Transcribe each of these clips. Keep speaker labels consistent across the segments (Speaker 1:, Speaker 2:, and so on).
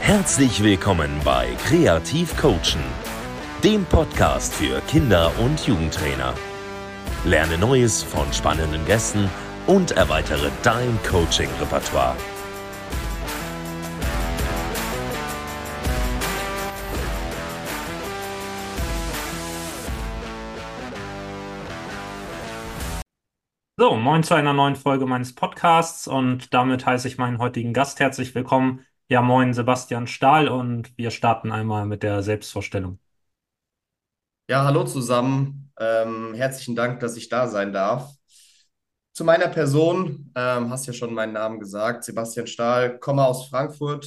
Speaker 1: Herzlich willkommen bei Kreativ Coachen, dem Podcast für Kinder- und Jugendtrainer. Lerne Neues von spannenden Gästen und erweitere dein Coaching-Repertoire.
Speaker 2: So, moin zu einer neuen Folge meines Podcasts und damit heiße ich meinen heutigen Gast herzlich willkommen. Ja, moin Sebastian Stahl und wir starten einmal mit der Selbstvorstellung.
Speaker 3: Ja, hallo zusammen. Herzlichen Dank, dass ich da sein darf. Zu meiner Person, hast ja schon meinen Namen gesagt, Sebastian Stahl, komme aus Frankfurt,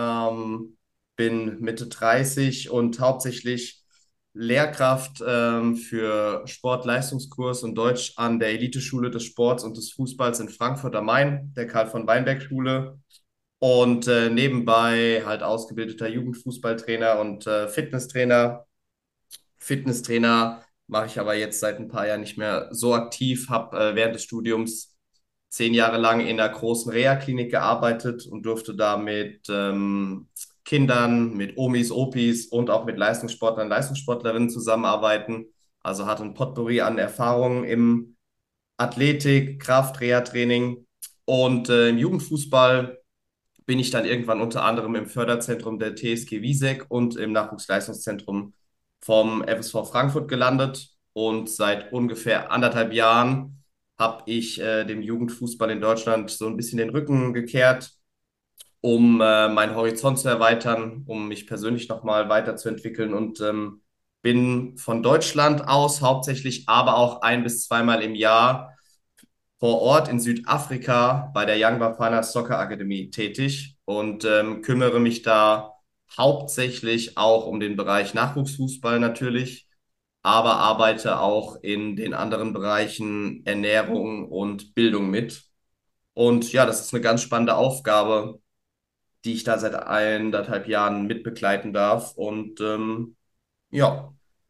Speaker 3: bin Mitte 30 und hauptsächlich Lehrkraft für Sportleistungskurs und Deutsch an der Eliteschule des Sports und des Fußballs in Frankfurt am Main, der Karl von Weinberg Schule. Und nebenbei halt ausgebildeter Jugendfußballtrainer und Fitnesstrainer. Fitnesstrainer mache ich aber jetzt seit ein paar Jahren nicht mehr so aktiv, habe während des Studiums 10 Jahre lang in einer großen Reha-Klinik gearbeitet und durfte da mit Kindern, mit Omis, Opis und auch mit Leistungssportlern, Leistungssportlerinnen zusammenarbeiten. Also hatte ein Potpourri an Erfahrungen im Athletik, Kraft, Reha-Training und im Jugendfußball bin ich dann irgendwann unter anderem im Förderzentrum der TSG Wiesek und im Nachwuchsleistungszentrum vom FSV Frankfurt gelandet. Und seit ungefähr 1,5 Jahren habe ich dem Jugendfußball in Deutschland so ein bisschen den Rücken gekehrt, um meinen Horizont zu erweitern, um mich persönlich nochmal weiterzuentwickeln und bin von Deutschland aus hauptsächlich, aber auch ein bis zweimal im Jahr vor Ort in Südafrika bei der Young Bafana Soccer Academy tätig und kümmere mich da hauptsächlich auch um den Bereich Nachwuchsfußball natürlich, aber arbeite auch in den anderen Bereichen Ernährung und Bildung mit. Und ja, das ist eine ganz spannende Aufgabe, die ich da seit 1,5 Jahren mitbegleiten darf. Und ja.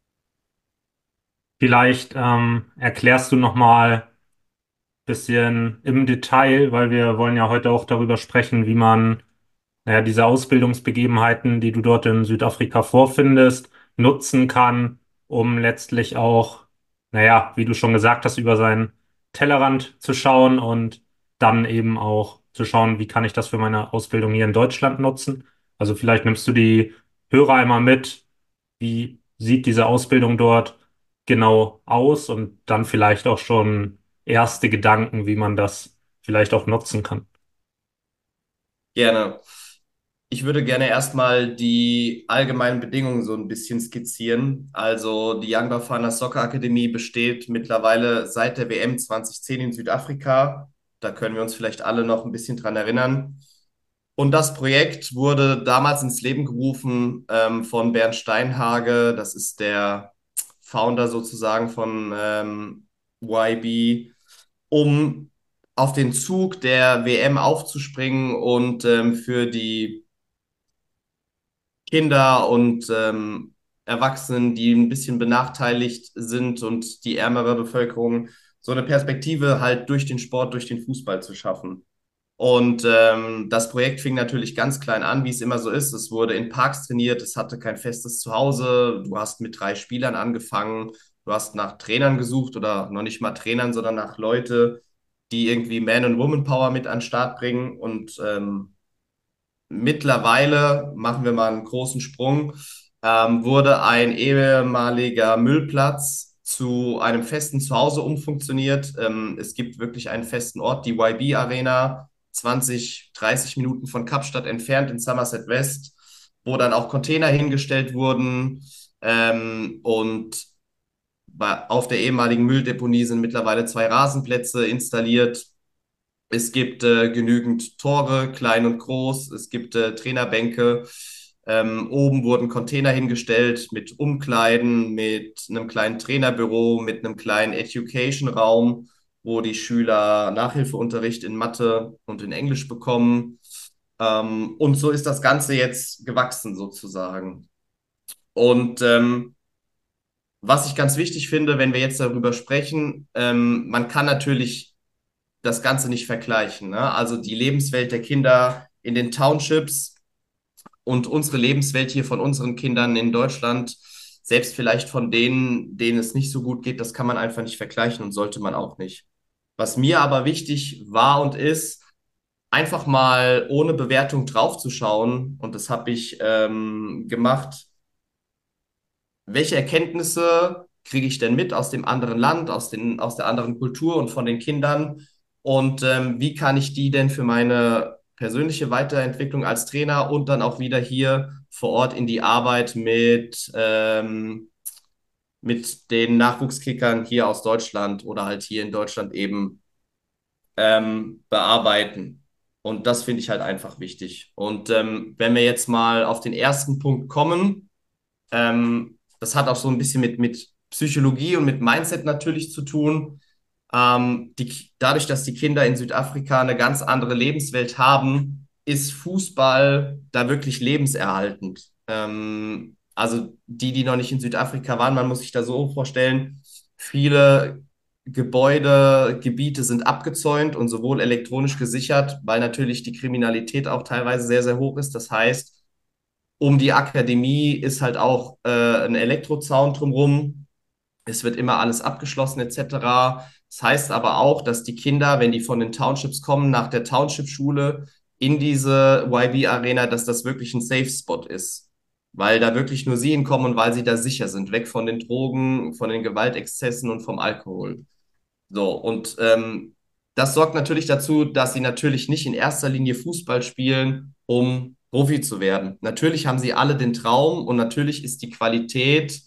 Speaker 2: Vielleicht erklärst du nochmal ein bisschen im Detail, weil wir wollen ja heute auch darüber sprechen, wie man diese Ausbildungsbegebenheiten, die du dort in Südafrika vorfindest, nutzen kann, um letztlich auch, wie du schon gesagt hast, über seinen Tellerrand zu schauen und dann eben auch zu schauen, wie kann ich das für meine Ausbildung hier in Deutschland nutzen. Also vielleicht nimmst du die Hörer einmal mit, wie sieht diese Ausbildung dort genau aus und dann vielleicht auch schon erste Gedanken, wie man das vielleicht auch nutzen kann.
Speaker 3: Gerne. Ich würde gerne erstmal die allgemeinen Bedingungen so ein bisschen skizzieren. Also die Young Bafana Soccer Akademie besteht mittlerweile seit der WM 2010 in Südafrika. Da können wir uns vielleicht alle noch ein bisschen dran erinnern. Und das Projekt wurde damals ins Leben gerufen von Bernd Steinhage. Das ist der Founder sozusagen von YB, um auf den Zug der WM aufzuspringen und für die Kinder und Erwachsenen, die ein bisschen benachteiligt sind und die ärmere Bevölkerung, so eine Perspektive halt durch den Sport, durch den Fußball zu schaffen. Und das Projekt fing natürlich ganz klein an, wie es immer so ist. Es wurde in Parks trainiert, es hatte kein festes Zuhause. Du hast mit 3 Spielern angefangen, du hast nach Trainern gesucht oder noch nicht mal Trainern, sondern nach Leute, die irgendwie Man- und Woman-Power mit an den Start bringen. Und mittlerweile, machen wir mal einen großen Sprung, wurde ein ehemaliger Müllplatz zu einem festen Zuhause umfunktioniert. Es gibt wirklich einen festen Ort, die YB Arena, 20, 30 Minuten von Kapstadt entfernt in Somerset West, wo dann auch Container hingestellt wurden. Und auf der ehemaligen Mülldeponie sind mittlerweile 2 Rasenplätze installiert. Es gibt genügend Tore, klein und groß. Es gibt Trainerbänke. Oben wurden Container hingestellt mit Umkleiden, mit einem kleinen Trainerbüro, mit einem kleinen Education-Raum, wo die Schüler Nachhilfeunterricht in Mathe und in Englisch bekommen. Und so ist das Ganze jetzt gewachsen sozusagen. Und was ich ganz wichtig finde, wenn wir jetzt darüber sprechen, man kann natürlich das Ganze nicht vergleichen. Ne? Also die Lebenswelt der Kinder in den Townships und unsere Lebenswelt hier von unseren Kindern in Deutschland, selbst vielleicht von denen, denen es nicht so gut geht, das kann man einfach nicht vergleichen und sollte man auch nicht. Was mir aber wichtig war und ist, einfach mal ohne Bewertung draufzuschauen, und das habe ich gemacht. Welche Erkenntnisse kriege ich denn mit aus dem anderen Land, aus der anderen Kultur und von den Kindern? Und wie kann ich die denn für meine persönliche Weiterentwicklung als Trainer und dann auch wieder hier vor Ort in die Arbeit mit den Nachwuchskickern hier aus Deutschland oder halt hier in Deutschland eben bearbeiten? Und das finde ich halt einfach wichtig. Und wenn wir jetzt mal auf den ersten Punkt kommen, das hat auch so ein bisschen mit Psychologie und mit Mindset natürlich zu tun. Dadurch, dass die Kinder in Südafrika eine ganz andere Lebenswelt haben, ist Fußball da wirklich lebenserhaltend. Also die noch nicht in Südafrika waren, man muss sich da so vorstellen, viele Gebäude, Gebiete sind abgezäunt und sowohl elektronisch gesichert, weil natürlich die Kriminalität auch teilweise sehr, sehr hoch ist. Das heißt, um die Akademie ist halt auch ein Elektrozaun drumherum. Es wird immer alles abgeschlossen etc. Das heißt aber auch, dass die Kinder, wenn die von den Townships kommen, nach der Township-Schule in diese YB-Arena, dass das wirklich ein Safe-Spot ist. Weil da wirklich nur sie hinkommen und weil sie da sicher sind, weg von den Drogen, von den Gewaltexzessen und vom Alkohol. So, und das sorgt natürlich dazu, dass sie natürlich nicht in erster Linie Fußball spielen, um Profi zu werden. Natürlich haben sie alle den Traum und natürlich ist die Qualität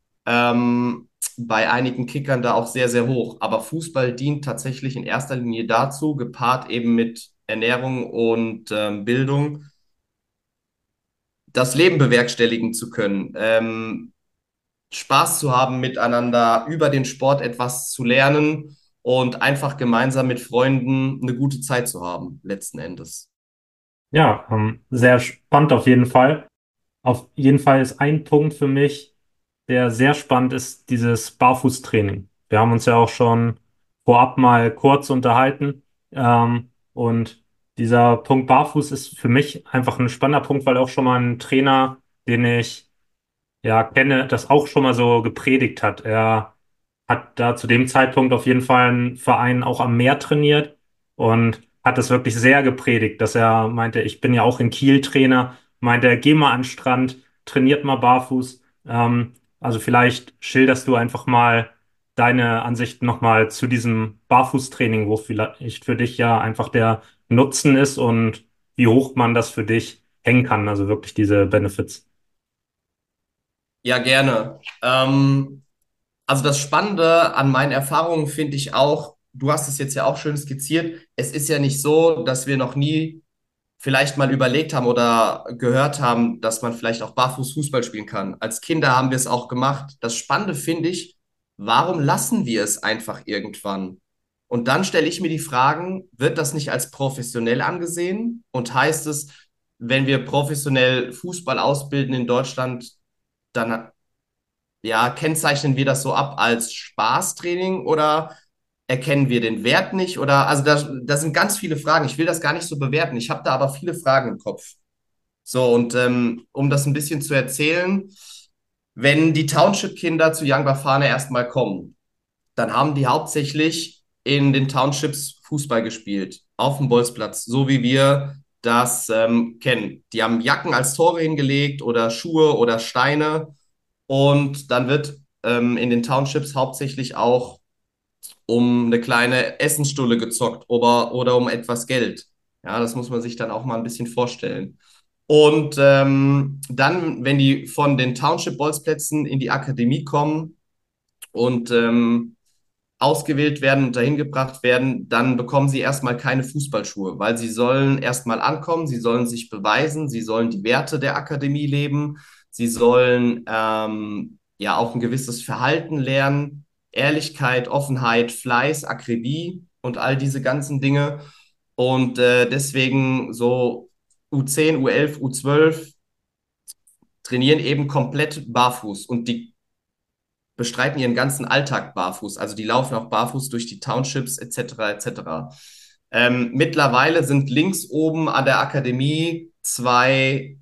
Speaker 3: bei einigen Kickern da auch sehr, sehr hoch. Aber Fußball dient tatsächlich in erster Linie dazu, gepaart eben mit Ernährung und Bildung, das Leben bewerkstelligen zu können. Spaß zu haben miteinander, über den Sport etwas zu lernen und einfach gemeinsam mit Freunden eine gute Zeit zu haben, letzten Endes.
Speaker 2: Ja, sehr spannend auf jeden Fall. Auf jeden Fall ist ein Punkt für mich, der sehr spannend ist, dieses Barfußtraining. Wir haben uns ja auch schon vorab mal kurz unterhalten. Und dieser Punkt Barfuß ist für mich einfach ein spannender Punkt, weil auch schon mal ein Trainer, den ich ja kenne, das auch schon mal so gepredigt hat. Er hat da zu dem Zeitpunkt auf jeden Fall einen Verein auch am Meer trainiert und hat das wirklich sehr gepredigt, dass er meinte, ich bin ja auch in Kiel Trainer, meinte, geh mal an den Strand, trainiert mal barfuß. Also vielleicht schilderst du einfach mal deine Ansichten nochmal zu diesem Barfußtraining, wo vielleicht für dich ja einfach der Nutzen ist und wie hoch man das für dich hängen kann, also wirklich diese Benefits.
Speaker 3: Ja, gerne. Also das Spannende an meinen Erfahrungen finde ich auch, du hast es jetzt ja auch schön skizziert, es ist ja nicht so, dass wir noch nie vielleicht mal überlegt haben oder gehört haben, dass man vielleicht auch barfuß Fußball spielen kann. Als Kinder haben wir es auch gemacht. Das Spannende finde ich, warum lassen wir es einfach irgendwann? Und dann stelle ich mir die Fragen, wird das nicht als professionell angesehen? Und heißt es, wenn wir professionell Fußball ausbilden in Deutschland, dann ja, kennzeichnen wir das so ab als Spaßtraining oder erkennen wir den Wert nicht? Oder also da sind ganz viele Fragen. Ich will das gar nicht so bewerten. Ich habe da aber viele Fragen im Kopf. So, und um das ein bisschen zu erzählen, wenn die Township-Kinder zu Young Bafana erstmal kommen, dann haben die hauptsächlich in den Townships Fußball gespielt, auf dem Bolzplatz, so wie wir das kennen. Die haben Jacken als Tore hingelegt oder Schuhe oder Steine und dann wird in den Townships hauptsächlich auch um eine kleine Essensstulle gezockt oder um etwas Geld. Ja, das muss man sich dann auch mal ein bisschen vorstellen. Und dann, wenn die von den Township-Bolzplätzen in die Akademie kommen und ausgewählt werden und dahin gebracht werden, dann bekommen sie erstmal keine Fußballschuhe, weil sie sollen erstmal ankommen, sie sollen sich beweisen, sie sollen die Werte der Akademie leben, sie sollen ja auch ein gewisses Verhalten lernen, Ehrlichkeit, Offenheit, Fleiß, Akribie und all diese ganzen Dinge. Und deswegen so U10, U11, U12 trainieren eben komplett barfuß und die bestreiten ihren ganzen Alltag barfuß. Also die laufen auch barfuß durch die Townships etc. etc. Mittlerweile sind links oben an der Akademie zwei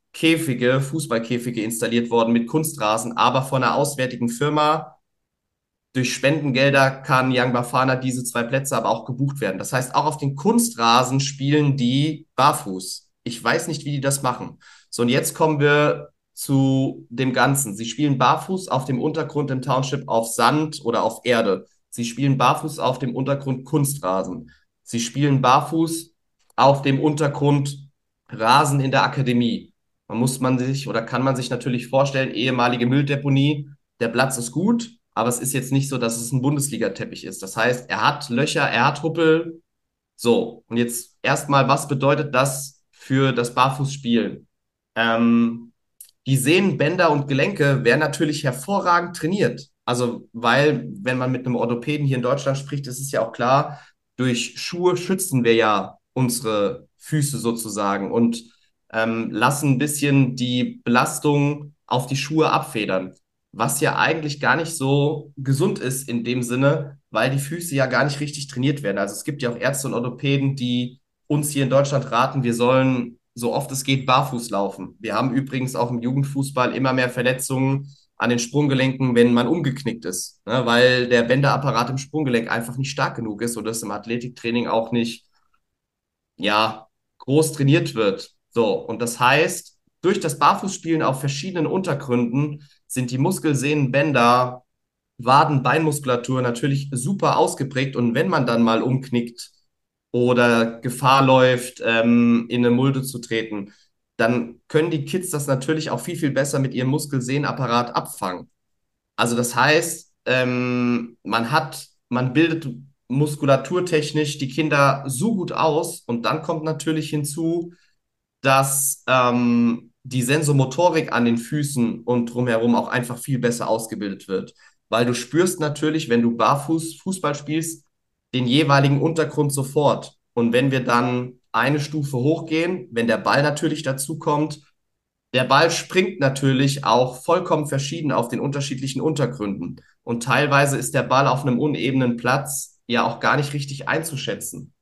Speaker 3: Käfige, Fußballkäfige installiert worden mit Kunstrasen, aber von einer auswärtigen Firma. Durch Spendengelder kann Young Bafana diese 2 Plätze aber auch gebucht werden. Das heißt, auch auf den Kunstrasen spielen die barfuß. Ich weiß nicht, wie die das machen. So, und jetzt kommen wir zu dem Ganzen. Sie spielen barfuß auf dem Untergrund im Township auf Sand oder auf Erde. Sie spielen barfuß auf dem Untergrund Kunstrasen. Sie spielen barfuß auf dem Untergrund Rasen in der Akademie. Man sich oder kann man sich natürlich vorstellen, ehemalige Mülldeponie, der Platz ist gut, aber es ist jetzt nicht so, dass es ein Bundesliga-Teppich ist. Das heißt, er hat Löcher, er hat Huppel. So, und jetzt erstmal, was bedeutet das für das Barfußspielen? Ähm, Die Sehnen, Bänder und Gelenke werden natürlich hervorragend trainiert. Also, weil, wenn man mit einem Orthopäden hier in Deutschland spricht, ist es ja auch klar, durch Schuhe schützen wir ja unsere Füße sozusagen und lassen ein bisschen die Belastung auf die Schuhe abfedern, was ja eigentlich gar nicht so gesund ist in dem Sinne, weil die Füße ja gar nicht richtig trainiert werden. Also es gibt ja auch Ärzte und Orthopäden, die uns hier in Deutschland raten, wir sollen so oft es geht barfuß laufen. Wir haben übrigens auch im Jugendfußball immer mehr Verletzungen an den Sprunggelenken, wenn man umgeknickt ist, ne? Weil der Bänderapparat im Sprunggelenk einfach nicht stark genug ist oder es im Athletiktraining auch nicht, ja, groß trainiert wird. So, und das heißt, durch das Barfußspielen auf verschiedenen Untergründen sind die Muskelsehnen, Bänder, Waden, Beinmuskulatur natürlich super ausgeprägt. Und wenn man dann mal umknickt oder Gefahr läuft, in eine Mulde zu treten, dann können die Kids das natürlich auch viel, viel besser mit ihrem Muskelsehnenapparat abfangen. Also das heißt, man bildet muskulaturtechnisch die Kinder so gut aus und dann kommt natürlich hinzu, dass die Sensomotorik an den Füßen und drumherum auch einfach viel besser ausgebildet wird. Weil du spürst natürlich, wenn du barfuß Fußball spielst, den jeweiligen Untergrund sofort. Und wenn wir dann eine Stufe hochgehen, wenn der Ball natürlich dazu kommt, der Ball springt natürlich auch vollkommen verschieden auf den unterschiedlichen Untergründen. Und teilweise ist der Ball auf einem unebenen Platz ja auch gar nicht richtig einzuschätzen.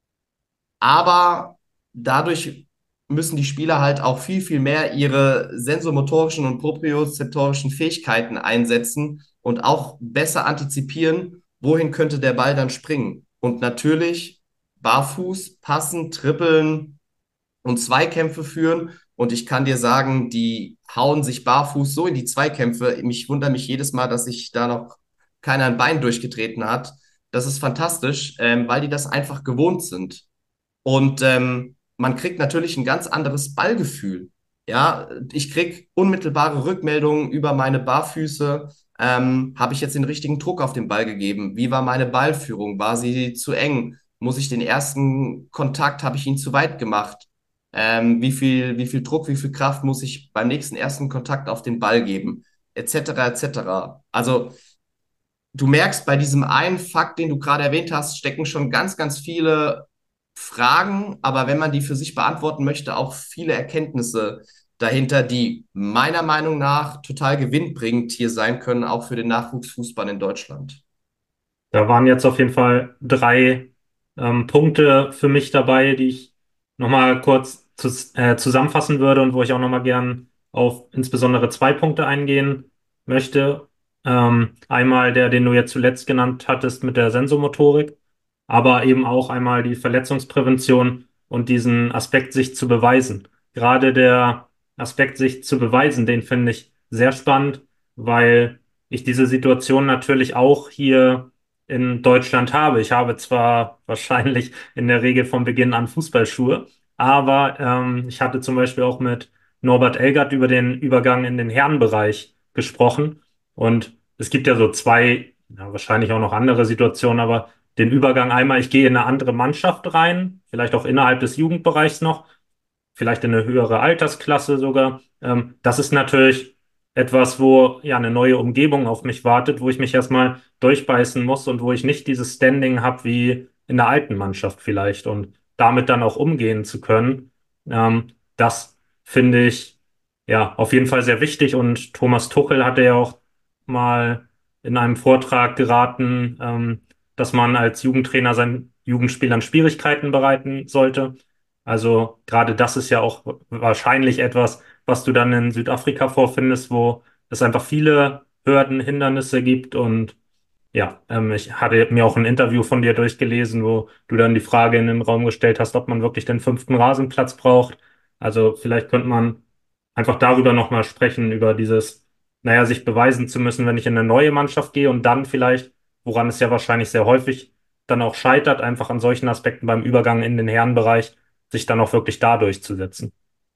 Speaker 3: Aber dadurch müssen die Spieler halt auch viel, viel mehr ihre sensomotorischen und propriozeptorischen Fähigkeiten einsetzen und auch besser antizipieren, wohin könnte der Ball dann springen. Und natürlich barfuß, passen, trippeln und Zweikämpfe führen. Und ich kann dir sagen, die hauen sich barfuß so in die Zweikämpfe. Ich wundere mich jedes Mal, dass sich da noch keiner ein Bein durchgetreten hat. Das ist fantastisch, weil die das einfach gewohnt sind. Und man kriegt natürlich ein ganz anderes Ballgefühl. Ja, ich krieg unmittelbare Rückmeldungen über meine Barfüße. Habe ich jetzt den richtigen Druck auf den Ball gegeben? Wie war meine Ballführung? War sie zu eng? Muss ich den ersten Kontakt, habe ich ihn zu weit gemacht? Wie viel Druck, wie viel Kraft muss ich beim nächsten ersten Kontakt auf den Ball geben? Etc., etc. Also du merkst, bei diesem einen Fakt, den du gerade erwähnt hast, stecken schon ganz, ganz viele Fragen, aber wenn man die für sich beantworten möchte, auch viele Erkenntnisse dahinter, die meiner Meinung nach total gewinnbringend hier sein können, auch für den Nachwuchsfußball in Deutschland.
Speaker 2: Da waren jetzt auf jeden Fall drei Punkte für mich dabei, die ich nochmal kurz zusammenfassen würde und wo ich auch nochmal gern auf insbesondere zwei Punkte eingehen möchte. Einmal der, den du jetzt zuletzt genannt hattest mit der Sensomotorik, aber eben auch einmal die Verletzungsprävention und diesen Aspekt, sich zu beweisen. Gerade der Aspekt, sich zu beweisen, den finde ich sehr spannend, weil ich diese Situation natürlich auch hier in Deutschland habe. Ich habe zwar wahrscheinlich in der Regel von Beginn an Fußballschuhe, aber ich hatte zum Beispiel auch mit Norbert Elgert über den Übergang in den Herrenbereich gesprochen. Und es gibt ja so zwei, ja, wahrscheinlich auch noch andere Situationen, aber den Übergang einmal, ich gehe in eine andere Mannschaft rein, vielleicht auch innerhalb des Jugendbereichs noch, vielleicht in eine höhere Altersklasse sogar. Das ist natürlich etwas, wo ja eine neue Umgebung auf mich wartet, wo ich mich erstmal durchbeißen muss und wo ich nicht dieses Standing habe wie in der alten Mannschaft vielleicht und damit dann auch umgehen zu können. Das finde ich ja auf jeden Fall sehr wichtig und Thomas Tuchel hatte ja auch mal in einem Vortrag geraten, dass man als Jugendtrainer seinen Jugendspielern Schwierigkeiten bereiten sollte. Also gerade das ist ja auch wahrscheinlich etwas, was du dann in Südafrika vorfindest, wo es einfach viele Hürden, Hindernisse gibt. Und ja, ich hatte mir auch ein Interview von dir durchgelesen, wo du dann die Frage in den Raum gestellt hast, ob man wirklich den fünften Rasenplatz braucht. Also vielleicht könnte man einfach darüber nochmal sprechen, über dieses, naja, sich beweisen zu müssen, wenn ich in eine neue Mannschaft gehe und dann vielleicht, woran es ja wahrscheinlich sehr häufig dann auch scheitert, einfach an solchen Aspekten beim Übergang in den Herrenbereich, sich dann auch wirklich da durchzusetzen.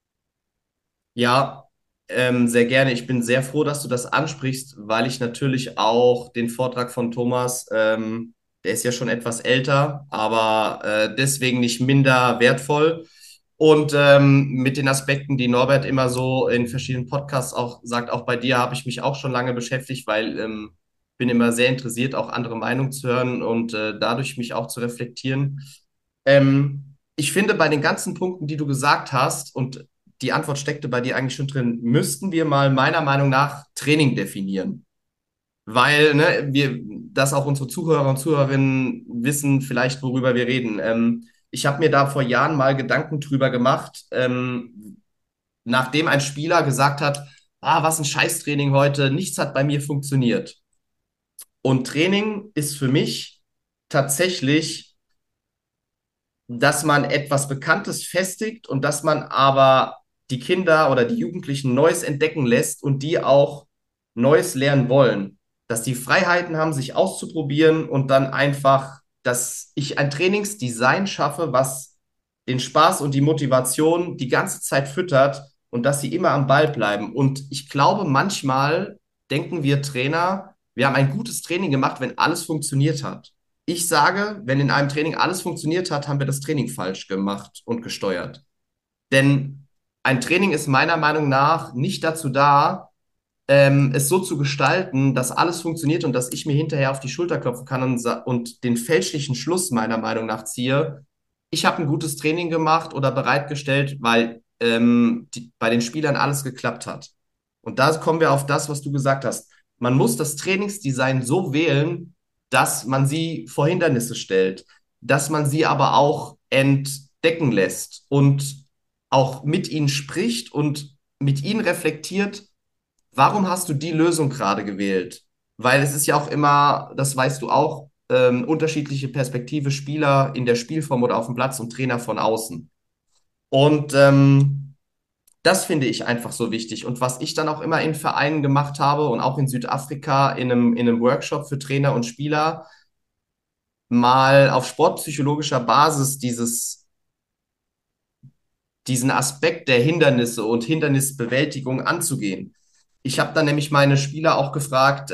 Speaker 3: Ja, sehr gerne. Ich bin sehr froh, dass du das ansprichst, weil ich natürlich auch den Vortrag von Thomas, der ist ja schon etwas älter, aber deswegen nicht minder wertvoll. Und mit den Aspekten, die Norbert immer so in verschiedenen Podcasts auch sagt, auch bei dir habe ich mich auch schon lange beschäftigt, weil bin immer sehr interessiert, auch andere Meinungen zu hören und dadurch mich auch zu reflektieren. Ich finde, bei den ganzen Punkten, die du gesagt hast, und die Antwort steckte bei dir eigentlich schon drin, müssten wir mal meiner Meinung nach Training definieren. Weil, ne, dass auch unsere Zuhörer und Zuhörerinnen wissen vielleicht, worüber wir reden. Ich habe mir da vor Jahren mal Gedanken drüber gemacht, nachdem ein Spieler gesagt hat, was ein Scheißtraining heute, nichts hat bei mir funktioniert. Und Training ist für mich tatsächlich, dass man etwas Bekanntes festigt und dass man aber die Kinder oder die Jugendlichen Neues entdecken lässt und die auch Neues lernen wollen. Dass die Freiheiten haben, sich auszuprobieren und dann einfach, dass ich ein Trainingsdesign schaffe, was den Spaß und die Motivation die ganze Zeit füttert und dass sie immer am Ball bleiben. Und ich glaube, manchmal denken wir Trainer, wir haben ein gutes Training gemacht, wenn alles funktioniert hat. Ich sage, wenn in einem Training alles funktioniert hat, haben wir das Training falsch gemacht und gesteuert. Denn ein Training ist meiner Meinung nach nicht dazu da, es so zu gestalten, dass alles funktioniert und dass ich mir hinterher auf die Schulter klopfen kann und den fälschlichen Schluss meiner Meinung nach ziehe. Ich habe ein gutes Training gemacht oder bereitgestellt, weil bei den Spielern alles geklappt hat. Und da kommen wir auf das, was du gesagt hast. Man muss das Trainingsdesign so wählen, dass man sie vor Hindernisse stellt, dass man sie aber auch entdecken lässt und auch mit ihnen spricht und mit ihnen reflektiert, warum hast du die Lösung gerade gewählt? Weil es ist ja auch immer, das weißt du auch, unterschiedliche Perspektive Spieler in der Spielform oder auf dem Platz und Trainer von außen. Und das finde ich einfach so wichtig. Und was ich dann auch immer in Vereinen gemacht habe und auch in Südafrika in einem Workshop für Trainer und Spieler, mal auf sportpsychologischer Basis diesen Aspekt der Hindernisse und Hindernisbewältigung anzugehen. Ich habe dann nämlich meine Spieler auch gefragt,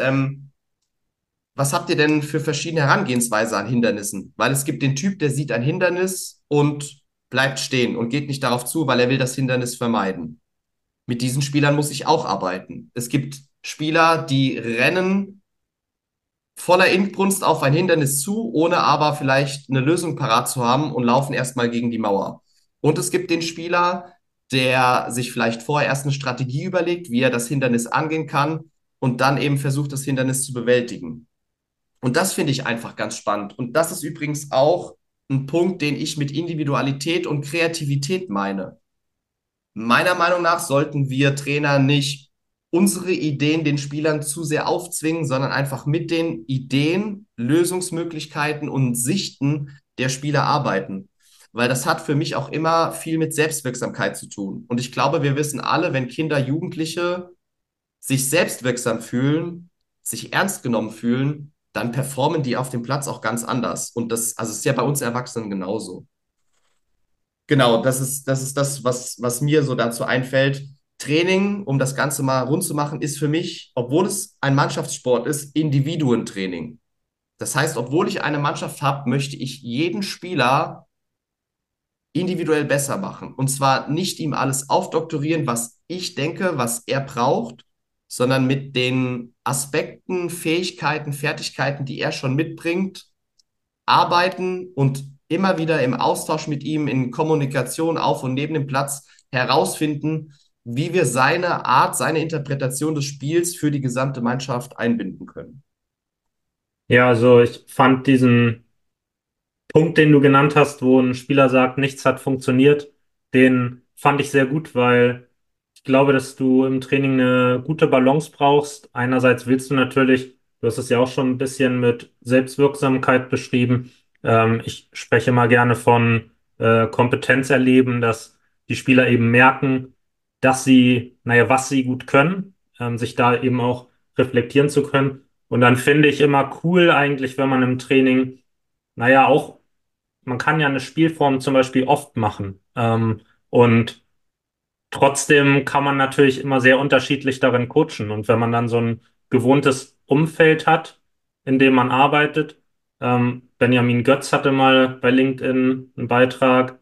Speaker 3: was habt ihr denn für verschiedene Herangehensweise an Hindernissen? Weil es gibt den Typ, der sieht ein Hindernis und bleibt stehen und geht nicht darauf zu, weil er will das Hindernis vermeiden. Mit diesen Spielern muss ich auch arbeiten. Es gibt Spieler, die rennen voller Inbrunst auf ein Hindernis zu, ohne aber vielleicht eine Lösung parat zu haben und laufen erstmal gegen die Mauer. Und es gibt den Spieler, der sich vielleicht vorher erst eine Strategie überlegt, wie er das Hindernis angehen kann und dann eben versucht, das Hindernis zu bewältigen. Und das finde ich einfach ganz spannend. Und das ist übrigens auch ein Punkt, den ich mit Individualität und Kreativität meine. Meiner Meinung nach sollten wir Trainer nicht unsere Ideen den Spielern zu sehr aufzwingen, sondern einfach mit den Ideen, Lösungsmöglichkeiten und Sichten der Spieler arbeiten. Weil das hat für mich auch immer viel mit Selbstwirksamkeit zu tun. Und ich glaube, wir wissen alle, wenn Kinder, Jugendliche sich selbstwirksam fühlen, sich ernst genommen fühlen, dann performen die auf dem Platz auch ganz anders. Und das, also ist ja bei uns Erwachsenen genauso. Genau, das ist das, was mir so dazu einfällt. Training, um das Ganze mal rund zu machen, ist für mich, obwohl es ein Mannschaftssport ist, Individuentraining. Das heißt, obwohl ich eine Mannschaft habe, möchte ich jeden Spieler individuell besser machen. Und zwar nicht ihm alles aufdoktorieren, was ich denke, was er braucht, sondern mit den Aspekten, Fähigkeiten, Fertigkeiten, die er schon mitbringt, arbeiten und immer wieder im Austausch mit ihm, in Kommunikation auf und neben dem Platz herausfinden, wie wir seine Art, seine Interpretation des Spiels für die gesamte Mannschaft einbinden können.
Speaker 2: Ja, also ich fand diesen Punkt, den du genannt hast, wo ein Spieler sagt, nichts hat funktioniert, den fand ich sehr gut, weil ich glaube, dass du im Training eine gute Balance brauchst. Einerseits willst du natürlich, du hast es ja auch schon ein bisschen mit Selbstwirksamkeit beschrieben. Ich spreche mal gerne von Kompetenz erleben, dass die Spieler eben merken, dass sie, naja, was sie gut können, sich da eben auch reflektieren zu können. Und dann finde ich immer cool eigentlich, wenn man im Training, naja, auch, man kann ja eine Spielform zum Beispiel oft machen. Und trotzdem kann man natürlich immer sehr unterschiedlich darin coachen. Und wenn man dann so ein gewohntes Umfeld hat, in dem man arbeitet, Benjamin Götz hatte mal bei LinkedIn einen Beitrag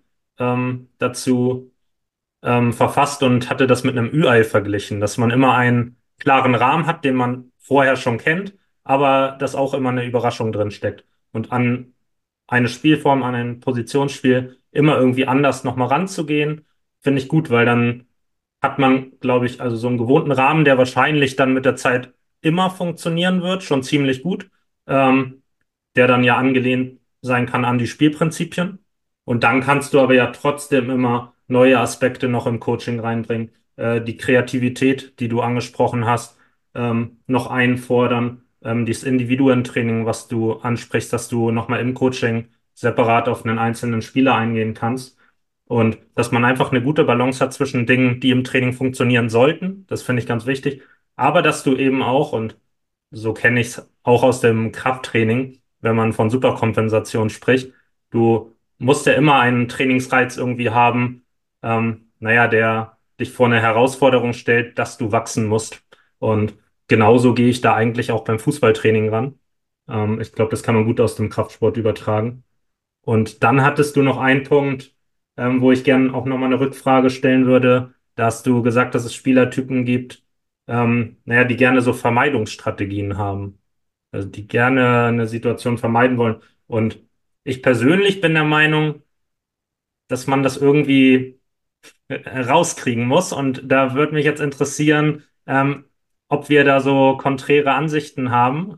Speaker 2: dazu verfasst und hatte das mit einem Ü-Ei verglichen, dass man immer einen klaren Rahmen hat, den man vorher schon kennt, aber dass auch immer eine Überraschung drin steckt. Und an eine Spielform, an ein Positionsspiel immer irgendwie anders nochmal ranzugehen, finde ich gut, weil dann hat man, glaube ich, also so einen gewohnten Rahmen, der wahrscheinlich dann mit der Zeit immer funktionieren wird, schon ziemlich gut, ähm, der dann ja angelehnt sein kann an die Spielprinzipien. Und dann kannst du aber ja trotzdem immer neue Aspekte noch im Coaching reinbringen, die Kreativität, die du angesprochen hast, noch einfordern, dieses Individuentraining, was du ansprichst, dass du nochmal im Coaching separat auf einen einzelnen Spieler eingehen kannst. Und dass man einfach eine gute Balance hat zwischen Dingen, die im Training funktionieren sollten, das finde ich ganz wichtig, aber dass du eben auch, und so kenne ich es auch aus dem Krafttraining, wenn man von Superkompensation spricht, du musst ja immer einen Trainingsreiz irgendwie haben, naja, der dich vor eine Herausforderung stellt, dass du wachsen musst. Und genauso gehe ich da eigentlich auch beim Fußballtraining ran. Ich glaube, das kann man gut aus dem Kraftsport übertragen. Und dann hattest du noch einen Punkt, wo ich gerne auch nochmal eine Rückfrage stellen würde. Da hast du gesagt, dass es Spielertypen gibt, naja, die gerne so Vermeidungsstrategien haben. Also die gerne eine Situation vermeiden wollen. Und ich persönlich bin der Meinung, dass man das irgendwie rauskriegen muss. Und da würde mich jetzt interessieren, ob wir da so konträre Ansichten haben.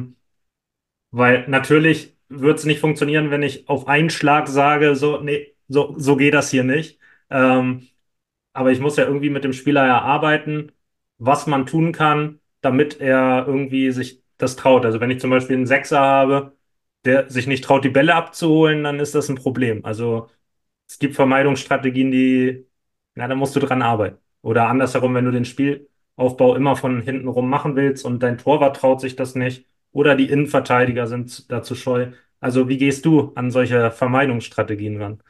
Speaker 2: Weil natürlich wird es nicht funktionieren, wenn ich auf einen Schlag sage, so, nee, so geht das hier nicht. Ähm, aber ich muss ja irgendwie mit dem Spieler erarbeiten, was man tun kann, damit er irgendwie sich das traut. Also wenn ich zum Beispiel einen Sechser habe, der sich nicht traut, die Bälle abzuholen, dann ist das ein Problem. Also es gibt Vermeidungsstrategien, die, na, da musst du dran arbeiten. Oder andersherum, wenn du den Spielaufbau immer von hinten rum machen willst und dein Torwart traut sich das nicht, oder die Innenverteidiger sind dazu scheu. Also wie gehst du an solche Vermeidungsstrategien ran?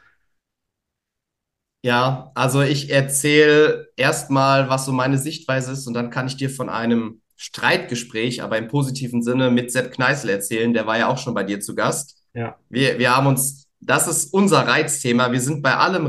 Speaker 3: Ja, also ich erzähle erstmal, was so meine Sichtweise ist und dann kann ich dir von einem Streitgespräch, aber im positiven Sinne mit Sepp Kneißl erzählen. Der war ja auch schon bei dir zu Gast.
Speaker 2: Ja.
Speaker 3: Wir haben uns, das ist unser Reizthema. Wir sind bei allem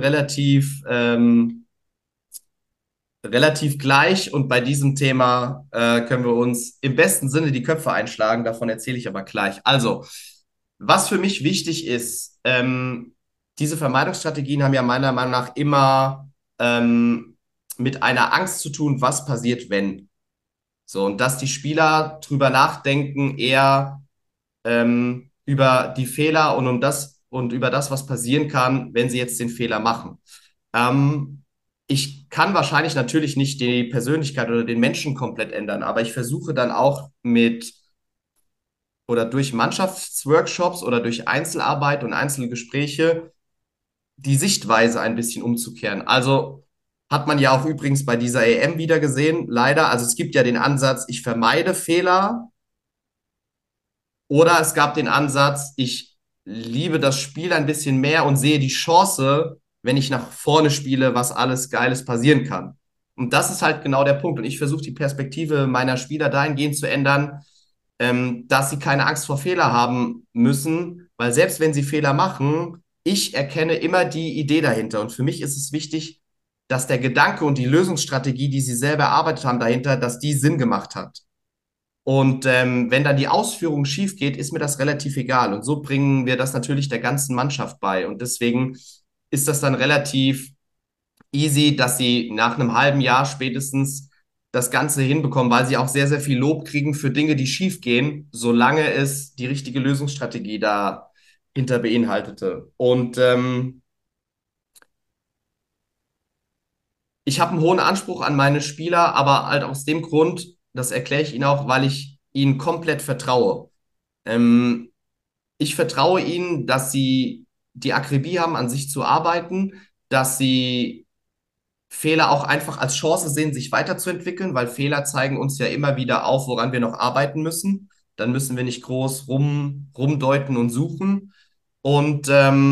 Speaker 3: relativ gleich und bei diesem Thema können wir uns im besten Sinne die Köpfe einschlagen. Davon erzähle ich aber gleich. Also, was für mich wichtig ist, diese Vermeidungsstrategien haben ja meiner Meinung nach immer mit einer Angst zu tun, was passiert, wenn. So, und dass die Spieler drüber nachdenken, eher über die Fehler und um das und über das, was passieren kann, wenn sie jetzt den Fehler machen. Ich kann wahrscheinlich natürlich nicht die Persönlichkeit oder den Menschen komplett ändern, aber ich versuche dann auch mit oder durch Mannschaftsworkshops oder durch Einzelarbeit und Einzelgespräche die Sichtweise ein bisschen umzukehren. Also hat man ja auch übrigens bei dieser EM wieder gesehen, leider. Also es gibt ja den Ansatz, ich vermeide Fehler oder es gab den Ansatz, ich liebe das Spiel ein bisschen mehr und sehe die Chance, wenn ich nach vorne spiele, was alles Geiles passieren kann. Und das ist halt genau der Punkt. Und ich versuche die Perspektive meiner Spieler dahingehend zu ändern, dass sie keine Angst vor Fehler haben müssen, weil selbst wenn sie Fehler machen, ich erkenne immer die Idee dahinter. Und für mich ist es wichtig, dass der Gedanke und die Lösungsstrategie, die sie selber erarbeitet haben dahinter, dass die Sinn gemacht hat. Und wenn dann die Ausführung schief geht, ist mir das relativ egal. Und so bringen wir das natürlich der ganzen Mannschaft bei. Und deswegen ist das dann relativ easy, dass sie nach einem halben Jahr spätestens das Ganze hinbekommen, weil sie auch sehr, sehr viel Lob kriegen für Dinge, die schief gehen, solange es die richtige Lösungsstrategie dahinter beinhaltete. Und ich habe einen hohen Anspruch an meine Spieler, aber halt aus dem Grund, das erkläre ich Ihnen auch, weil ich ihnen komplett vertraue. Ähm, Ich vertraue ihnen, dass sie die Akribie haben, an sich zu arbeiten, dass sie Fehler auch einfach als Chance sehen, sich weiterzuentwickeln, weil Fehler zeigen uns ja immer wieder auf, woran wir noch arbeiten müssen. Dann müssen wir nicht groß rumdeuten und suchen. Und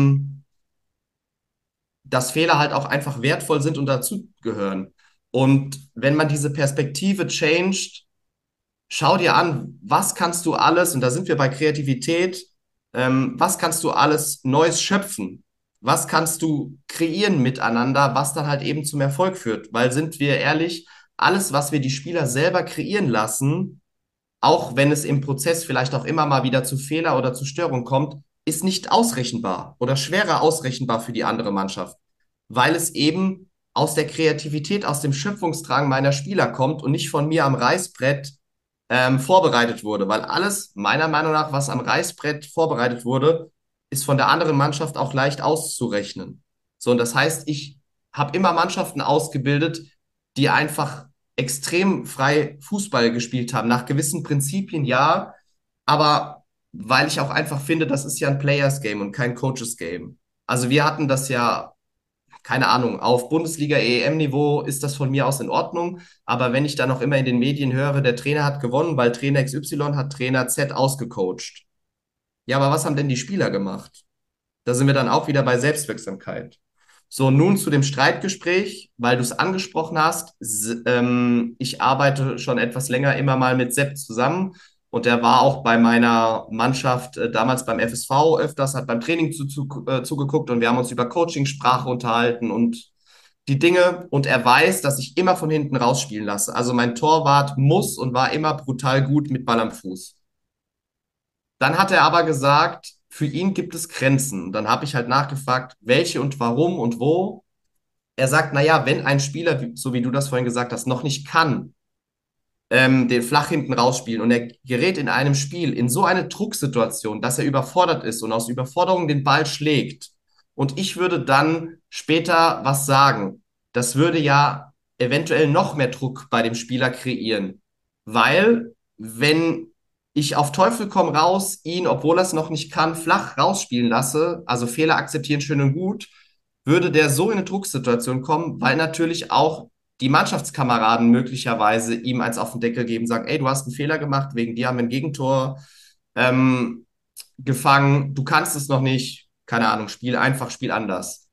Speaker 3: dass Fehler halt auch einfach wertvoll sind und dazugehören. Und wenn man diese Perspektive changed, schau dir an, was kannst du alles, und da sind wir bei Kreativität, was kannst du alles Neues schöpfen? Was kannst du kreieren miteinander, was dann halt eben zum Erfolg führt? Weil sind wir ehrlich, alles, was wir die Spieler selber kreieren lassen, auch wenn es im Prozess vielleicht auch immer mal wieder zu Fehler oder zu Störung kommt, ist nicht ausrechenbar oder schwerer ausrechenbar für die andere Mannschaft, weil es eben aus der Kreativität, aus dem Schöpfungsdrang meiner Spieler kommt und nicht von mir am Reißbrett vorbereitet wurde, weil alles meiner Meinung nach, was am Reißbrett vorbereitet wurde, ist von der anderen Mannschaft auch leicht auszurechnen. So, und das heißt, ich habe immer Mannschaften ausgebildet, die einfach extrem frei Fußball gespielt haben, nach gewissen Prinzipien ja, aber weil ich auch einfach finde, das ist ja ein Players Game und kein Coaches Game. Also wir hatten das ja, keine Ahnung, auf Bundesliga EM-Niveau ist das von mir aus in Ordnung, aber wenn ich dann noch immer in den Medien höre, der Trainer hat gewonnen, weil Trainer XY hat Trainer Z ausgecoacht. Ja, aber was haben denn die Spieler gemacht? Da sind wir dann auch wieder bei Selbstwirksamkeit. So, nun zu dem Streitgespräch, weil du es angesprochen hast. Ich arbeite schon etwas länger immer mal mit Sepp zusammen und der war auch bei meiner Mannschaft damals beim FSV öfters, hat beim Training zugeguckt und wir haben uns über Coachingsprache unterhalten und die Dinge und er weiß, dass ich immer von hinten rausspielen lasse. Also mein Torwart muss und war immer brutal gut mit Ball am Fuß. Dann hat er aber gesagt, für ihn gibt es Grenzen. Dann habe ich halt nachgefragt, welche und warum und wo. Er sagt, naja, wenn ein Spieler, so wie du das vorhin gesagt hast, noch nicht kann, den flach hinten rausspielen und er gerät in einem Spiel in so eine Drucksituation, dass er überfordert ist und aus Überforderung den Ball schlägt und ich würde dann später was sagen, das würde ja eventuell noch mehr Druck bei dem Spieler kreieren, weil wenn ich auf Teufel komm raus ihn, obwohl er es noch nicht kann, flach rausspielen lasse, also Fehler akzeptieren schön und gut, würde der so in eine Drucksituation kommen, weil natürlich auch die Mannschaftskameraden möglicherweise ihm eins auf den Deckel geben, sagen, ey, du hast einen Fehler gemacht, wegen dir haben wir ein Gegentor ähm, gefangen, du kannst es noch nicht, keine Ahnung, spiel einfach, spiel anders.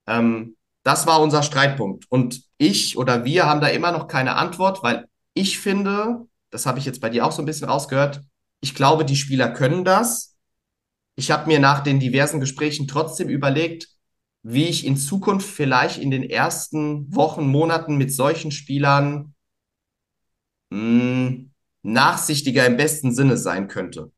Speaker 3: Das war unser Streitpunkt. Und ich oder wir haben da immer noch keine Antwort, weil ich finde, das habe ich jetzt bei dir auch so ein bisschen rausgehört, ich glaube, die Spieler können das. Ich habe mir nach den diversen Gesprächen trotzdem überlegt, wie ich in Zukunft vielleicht in den ersten Wochen, Monaten mit solchen Spielern mh, nachsichtiger im besten Sinne sein könnte.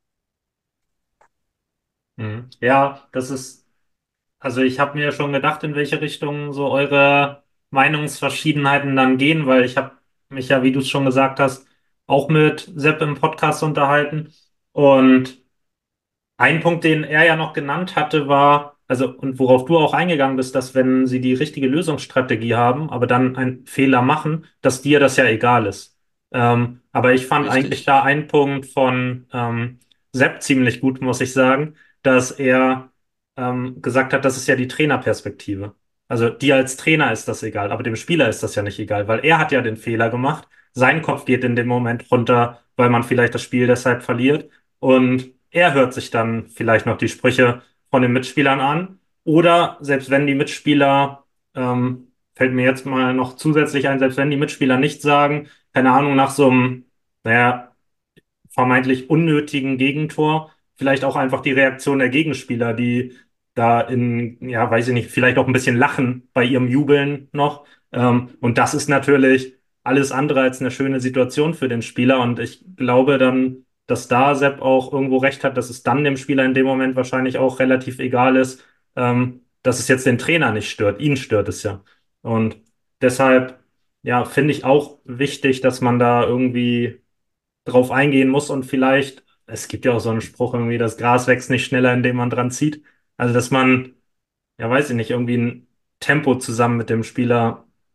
Speaker 2: Mhm. Ja, also ich habe mir schon gedacht, in welche Richtung so eure Meinungsverschiedenheiten dann gehen, weil ich habe mich ja, wie du es schon gesagt hast, auch mit Sepp im Podcast unterhalten. Und ein Punkt, den er ja noch genannt hatte, war, also, und worauf du auch eingegangen bist, dass wenn sie die richtige Lösungsstrategie haben, aber dann einen Fehler machen, dass dir das ja egal ist. Aber ich fand eigentlich
Speaker 3: Richtig.
Speaker 2: da einen Punkt von Sepp ziemlich gut, muss ich sagen, dass er gesagt hat, das ist ja die Trainerperspektive. Also dir als Trainer ist das egal, aber dem Spieler ist das ja nicht egal, weil er hat ja den Fehler gemacht. Sein Kopf geht in dem Moment runter, weil man vielleicht das Spiel deshalb verliert. Und er hört sich dann vielleicht noch die Sprüche von den Mitspielern an. Oder selbst wenn die Mitspieler, fällt mir jetzt mal noch zusätzlich ein, selbst wenn die Mitspieler nicht sagen, keine Ahnung, nach so einem, naja, vermeintlich unnötigen Gegentor, vielleicht auch einfach die Reaktion der Gegenspieler, die da ja, weiß ich nicht, vielleicht auch ein bisschen lachen bei ihrem Jubeln noch. Und das ist natürlich alles andere als eine schöne Situation für den Spieler. Und ich glaube dann, dass da Sepp auch irgendwo recht hat, dass es dann dem Spieler in dem Moment wahrscheinlich auch relativ egal ist, dass es jetzt den Trainer nicht stört. Ihn stört es ja. Und deshalb, ja, finde ich auch wichtig, dass man da irgendwie drauf eingehen muss und vielleicht, es gibt ja auch so einen Spruch irgendwie, das Gras wächst nicht schneller, indem man dran zieht. Also, dass man, ja, weiß ich nicht, irgendwie ein Tempo zusammen mit dem Spieler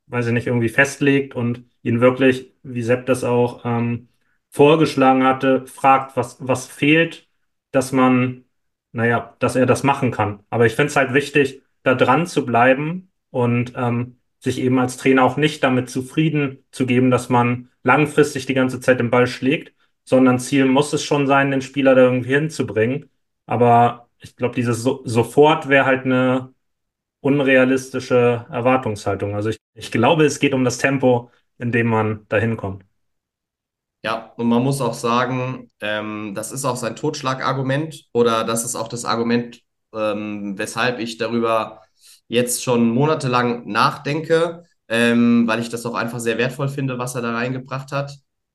Speaker 2: weiß ich nicht, irgendwie festlegt und ihn wirklich, wie Sepp das auch vorgeschlagen hatte, fragt, was fehlt, dass man, naja, dass er das machen kann. Aber ich finde es halt wichtig, da dran zu bleiben und sich eben als Trainer auch nicht damit zufrieden zu geben, dass man langfristig die ganze Zeit den Ball schlägt, sondern Ziel muss es schon sein, den Spieler da irgendwie hinzubringen. Aber ich glaube, dieses sofort wäre halt eine unrealistische Erwartungshaltung. Also ich glaube, es geht um das Tempo, in dem man dahin kommt.
Speaker 3: Ja, und man muss auch sagen, das ist auch sein Totschlagargument oder das ist auch das Argument, weshalb ich darüber jetzt schon monatelang nachdenke, weil ich das auch einfach sehr wertvoll finde, was er da reingebracht hat.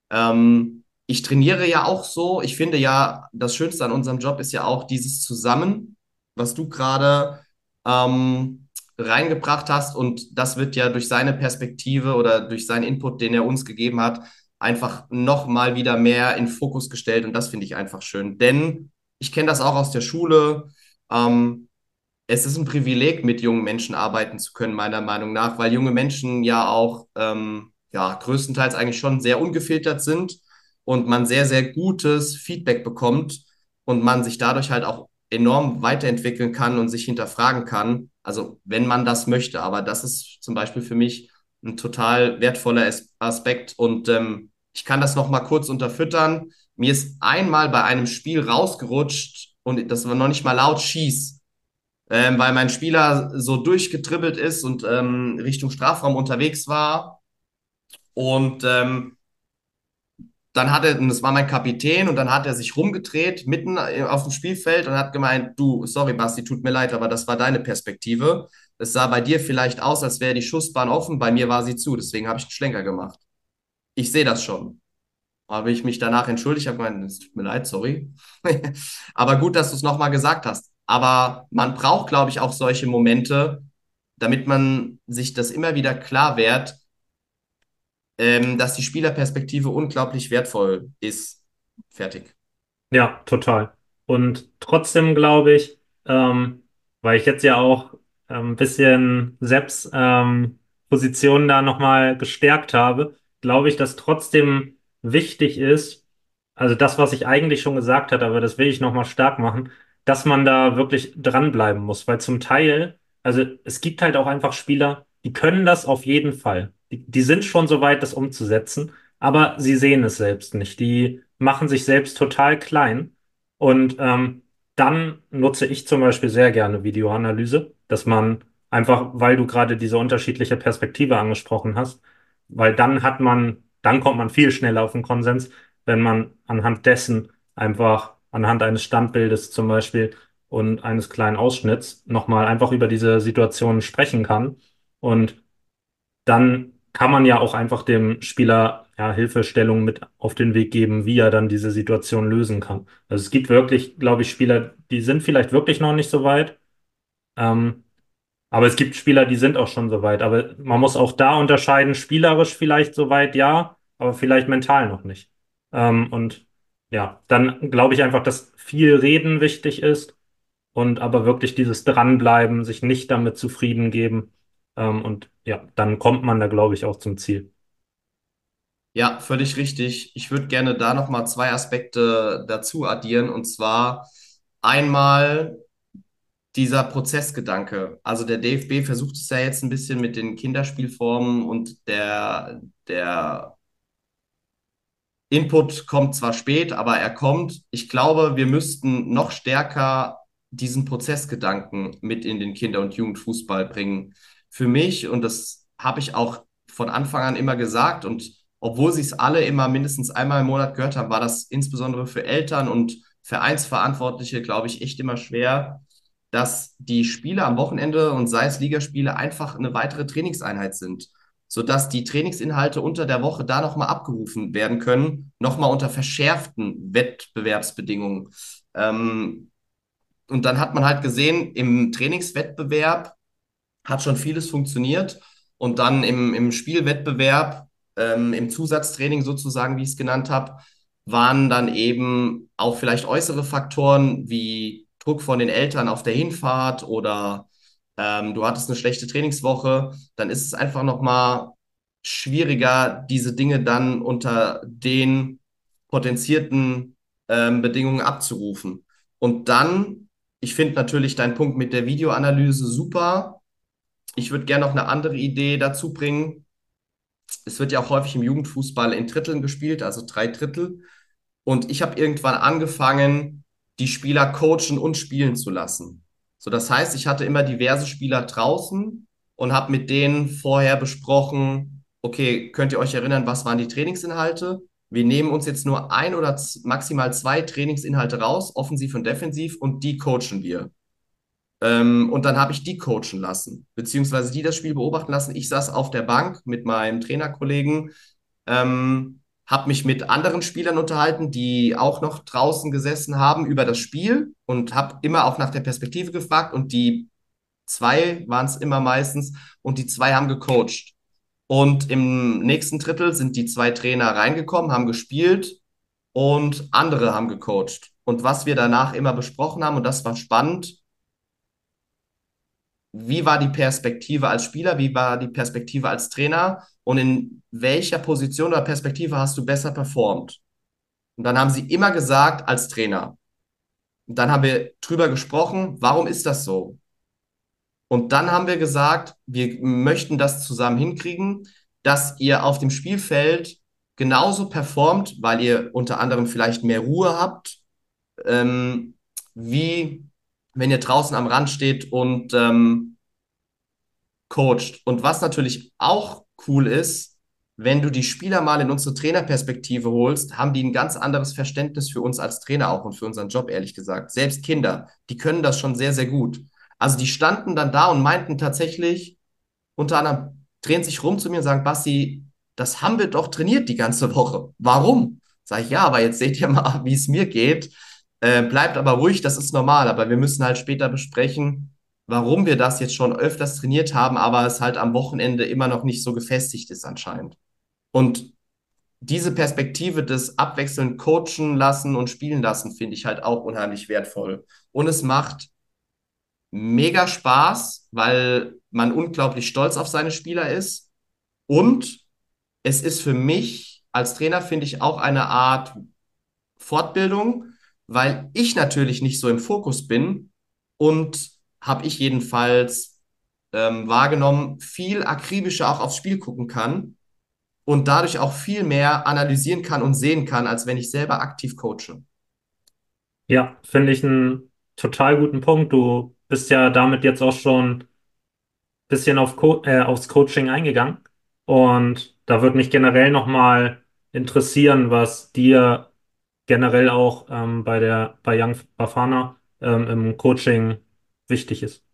Speaker 3: Ich trainiere ja auch so. Ich finde ja, das Schönste an unserem Job ist ja auch dieses Zusammen, was du gerade reingebracht hast. Und das wird ja durch seine Perspektive oder durch seinen Input, den er uns gegeben hat, einfach noch mal wieder mehr in Fokus gestellt und das finde ich einfach schön. Denn ich kenne das auch aus der Schule. Ähm, Es ist ein Privileg, mit jungen Menschen arbeiten zu können, meiner Meinung nach, weil junge Menschen ja auch ja, größtenteils eigentlich schon sehr ungefiltert sind und man sehr, sehr gutes Feedback bekommt und man sich dadurch halt auch enorm weiterentwickeln kann und sich hinterfragen kann. Also wenn man das möchte. Aber das ist zum Beispiel für mich ein total wertvoller Aspekt und ich kann das noch mal kurz unterfüttern. Mir ist einmal bei einem Spiel rausgerutscht und das war noch nicht mal laut Schieß, weil mein Spieler so durchgetribbelt ist und Richtung Strafraum unterwegs war. Und dann hat er, und das war mein Kapitän, und dann hat er sich rumgedreht mitten auf dem Spielfeld und hat gemeint, du, sorry Basti, tut mir leid, aber das war deine Perspektive. Es sah bei dir vielleicht aus, als wäre die Schussbahn offen, bei mir war sie zu, deswegen habe ich einen Schlenker gemacht. Ich sehe das schon. Habe ich mich danach entschuldigt, habe gemeint, es tut mir leid, sorry. Aber gut, dass du es nochmal gesagt hast. Aber man braucht, glaube ich, auch solche Momente, damit man sich das immer wieder klar wird, dass die Spielerperspektive unglaublich wertvoll ist. Fertig.
Speaker 2: Ja, total. Und trotzdem glaube ich, weil ich jetzt ja auch ein bisschen Sepps Position da nochmal gestärkt habe, glaube ich, dass trotzdem wichtig ist, also das, was ich eigentlich schon gesagt hatte, aber das will ich nochmal stark machen, dass man da wirklich dranbleiben muss, weil zum Teil, also es gibt halt auch einfach Spieler, die können das auf jeden Fall. Die sind schon so weit, das umzusetzen, aber sie sehen es selbst nicht. Die machen sich selbst total klein. Und dann nutze ich zum Beispiel sehr gerne Videoanalyse, dass man einfach, weil du gerade diese unterschiedliche Perspektive angesprochen hast, weil dann kommt man viel schneller auf den Konsens, wenn man anhand dessen einfach anhand eines Standbildes zum Beispiel und eines kleinen Ausschnitts nochmal einfach über diese Situation sprechen kann. Und dann kann man ja auch einfach dem Spieler ja, Hilfestellung mit auf den Weg geben, wie er dann diese Situation lösen kann. Also es gibt wirklich, glaube ich, Spieler, die sind vielleicht wirklich noch nicht so weit, ähm, aber es gibt Spieler, die sind auch schon so weit. Aber man muss auch da unterscheiden, spielerisch vielleicht so weit, ja, aber vielleicht mental noch nicht. Und ja, dann glaube ich einfach, dass viel Reden wichtig ist und aber wirklich dieses Dranbleiben, sich nicht damit zufrieden geben. Und ja, dann kommt man da, glaube ich, auch zum Ziel.
Speaker 3: Ja, völlig richtig. Ich würde gerne da nochmal zwei Aspekte dazu addieren. Und zwar einmal dieser Prozessgedanke. Also der DFB versucht es ja jetzt ein bisschen mit den Kinderspielformen und der Input kommt zwar spät, aber er kommt. Ich glaube, wir müssten noch stärker diesen Prozessgedanken mit in den Kinder- und Jugendfußball bringen. Für mich, und das habe ich auch von Anfang an immer gesagt, und obwohl sie es alle immer mindestens einmal im Monat gehört haben, war das insbesondere für Eltern und Vereinsverantwortliche, glaube ich, echt immer schwer, dass die Spiele am Wochenende und sei es Ligaspiele einfach eine weitere Trainingseinheit sind, sodass die Trainingsinhalte unter der Woche da nochmal abgerufen werden können, nochmal unter verschärften Wettbewerbsbedingungen. Ähm, und dann hat man halt gesehen, im Trainingswettbewerb hat schon vieles funktioniert und dann im Spielwettbewerb, im Zusatztraining sozusagen, wie ich es genannt habe, waren dann eben auch vielleicht äußere Faktoren wie Druck von den Eltern auf der Hinfahrt oder Du hattest eine schlechte Trainingswoche, dann ist es einfach nochmal schwieriger, diese Dinge dann unter den potenzierten Bedingungen abzurufen. Und dann, ich finde natürlich deinen Punkt mit der Videoanalyse super. Ich würde gerne noch eine andere Idee dazu bringen. Es wird ja auch häufig im Jugendfußball in Dritteln gespielt, also 3 Drittel. Und ich habe irgendwann angefangen, die Spieler coachen und spielen zu lassen. So, das heißt, ich hatte immer diverse Spieler draußen und habe mit denen vorher besprochen, okay, könnt ihr euch erinnern, was waren die Trainingsinhalte? Wir nehmen uns jetzt nur ein oder maximal 2 Trainingsinhalte raus, offensiv und defensiv, und die coachen wir. Und dann habe ich die coachen lassen, beziehungsweise die das Spiel beobachten lassen. Ich saß auf der Bank mit meinem Trainerkollegen, habe mich mit anderen Spielern unterhalten, die auch noch draußen gesessen haben über das Spiel und habe immer auch nach der Perspektive gefragt, und die 2 waren es immer meistens, und die 2 haben gecoacht. Und im nächsten Drittel sind die 2 Trainer reingekommen, haben gespielt und andere haben gecoacht. Und was wir danach immer besprochen haben, und das war spannend: Wie war die Perspektive als Spieler, wie war die Perspektive als Trainer und in welcher Position oder Perspektive hast du besser performt? Und dann haben sie immer gesagt, als Trainer. Und dann haben wir drüber gesprochen, warum ist das so? Und dann haben wir gesagt, wir möchten das zusammen hinkriegen, dass ihr auf dem Spielfeld genauso performt, weil ihr unter anderem vielleicht mehr Ruhe habt, ähm, wie wenn ihr draußen am Rand steht und coacht. Und was natürlich auch cool ist, wenn du die Spieler mal in unsere Trainerperspektive holst, haben die ein ganz anderes Verständnis für uns als Trainer auch und für unseren Job, ehrlich gesagt. Selbst Kinder, die können das schon sehr, sehr gut. Also die standen dann da und meinten tatsächlich, unter anderem, drehen sich rum zu mir und sagen: Basti, das haben wir doch trainiert die ganze Woche. Warum? Sag ich: Ja, aber jetzt seht ihr mal, wie es mir geht. Bleibt aber ruhig, das ist normal. Aber wir müssen halt später besprechen, warum wir das jetzt schon öfters trainiert haben, aber es halt am Wochenende immer noch nicht so gefestigt ist anscheinend. Und diese Perspektive des abwechselnd coachen lassen und spielen lassen, finde ich halt auch unheimlich wertvoll. Und es macht mega Spaß, weil man unglaublich stolz auf seine Spieler ist. Und es ist für mich als Trainer, finde ich, auch eine Art Fortbildung, weil ich natürlich nicht so im Fokus bin und habe ich jedenfalls wahrgenommen, viel akribischer auch aufs Spiel gucken kann und dadurch auch viel mehr analysieren kann und sehen kann, als wenn ich selber aktiv coache.
Speaker 2: Ja, finde ich einen total guten Punkt. Du bist ja damit jetzt auch schon ein bisschen aufs Coaching eingegangen. Und da würde mich generell nochmal interessieren, was dir generell auch bei Young Bafana im Coaching wichtig ist.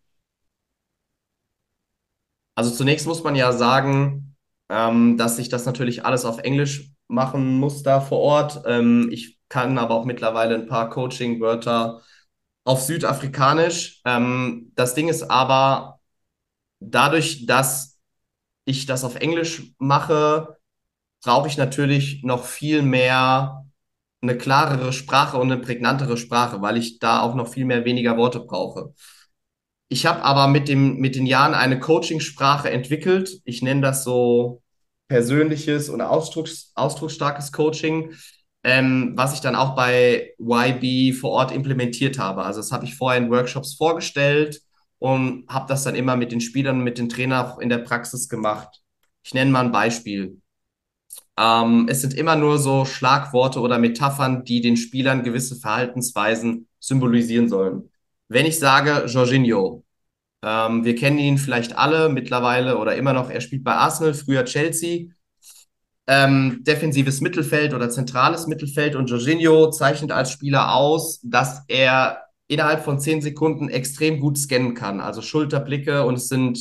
Speaker 3: Also zunächst muss man ja sagen, dass ich das natürlich alles auf Englisch machen muss da vor Ort. Ich kann aber auch mittlerweile ein paar Coaching-Wörter auf Südafrikanisch. Das Ding ist aber, dadurch, dass ich das auf Englisch mache, brauche ich natürlich noch viel mehr eine klarere Sprache und eine prägnantere Sprache, weil ich da auch noch viel mehr weniger Worte brauche. Ich habe aber mit den Jahren eine Coachingsprache entwickelt. Ich nenne das so persönliches und ausdrucksstarkes Coaching, was ich dann auch bei YB vor Ort implementiert habe. Also das habe ich vorher in Workshops vorgestellt und habe das dann immer mit den Spielern, mit den Trainern auch in der Praxis gemacht. Ich nenne mal ein Beispiel. Es sind immer nur so Schlagworte oder Metaphern, die den Spielern gewisse Verhaltensweisen symbolisieren sollen. Wenn ich sage Jorginho, wir kennen ihn vielleicht alle mittlerweile oder immer noch, er spielt bei Arsenal, früher Chelsea, defensives Mittelfeld oder zentrales Mittelfeld, und Jorginho zeichnet als Spieler aus, dass er innerhalb von 10 Sekunden extrem gut scannen kann, also Schulterblicke, und es sind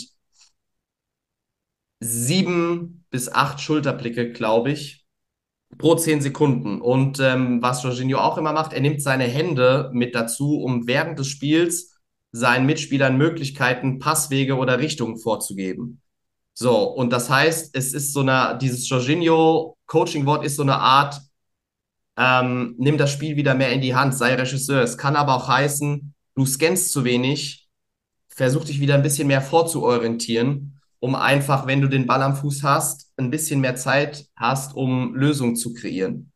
Speaker 3: 7 bis 8 Schulterblicke, glaube ich, pro 10 Sekunden. Und was Jorginho auch immer macht, er nimmt seine Hände mit dazu, um während des Spiels seinen Mitspielern Möglichkeiten, Passwege oder Richtungen vorzugeben. So, und das heißt, es ist so eine, dieses Jorginho-Coaching-Wort ist so eine Art, nimm das Spiel wieder mehr in die Hand, sei Regisseur. Es kann aber auch heißen, du scannst zu wenig, versuch dich wieder ein bisschen mehr vorzuorientieren, um einfach, wenn du den Ball am Fuß hast, ein bisschen mehr Zeit hast, um Lösungen zu kreieren.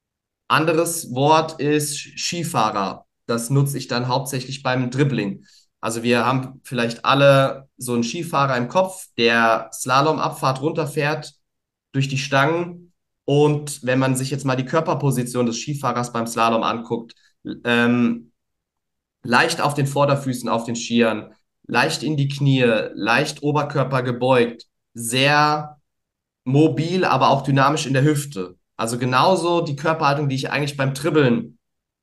Speaker 3: Anderes Wort ist Skifahrer. Das nutze ich dann hauptsächlich beim Dribbling. Also wir haben vielleicht alle so einen Skifahrer im Kopf, der Slalomabfahrt runterfährt durch die Stangen. Und wenn man sich jetzt mal die Körperposition des Skifahrers beim Slalom anguckt, ähm, leicht auf den Vorderfüßen, auf den Skiern, leicht in die Knie, leicht Oberkörper gebeugt, sehr mobil, aber auch dynamisch in der Hüfte. Also genauso die Körperhaltung, die ich eigentlich beim Dribbeln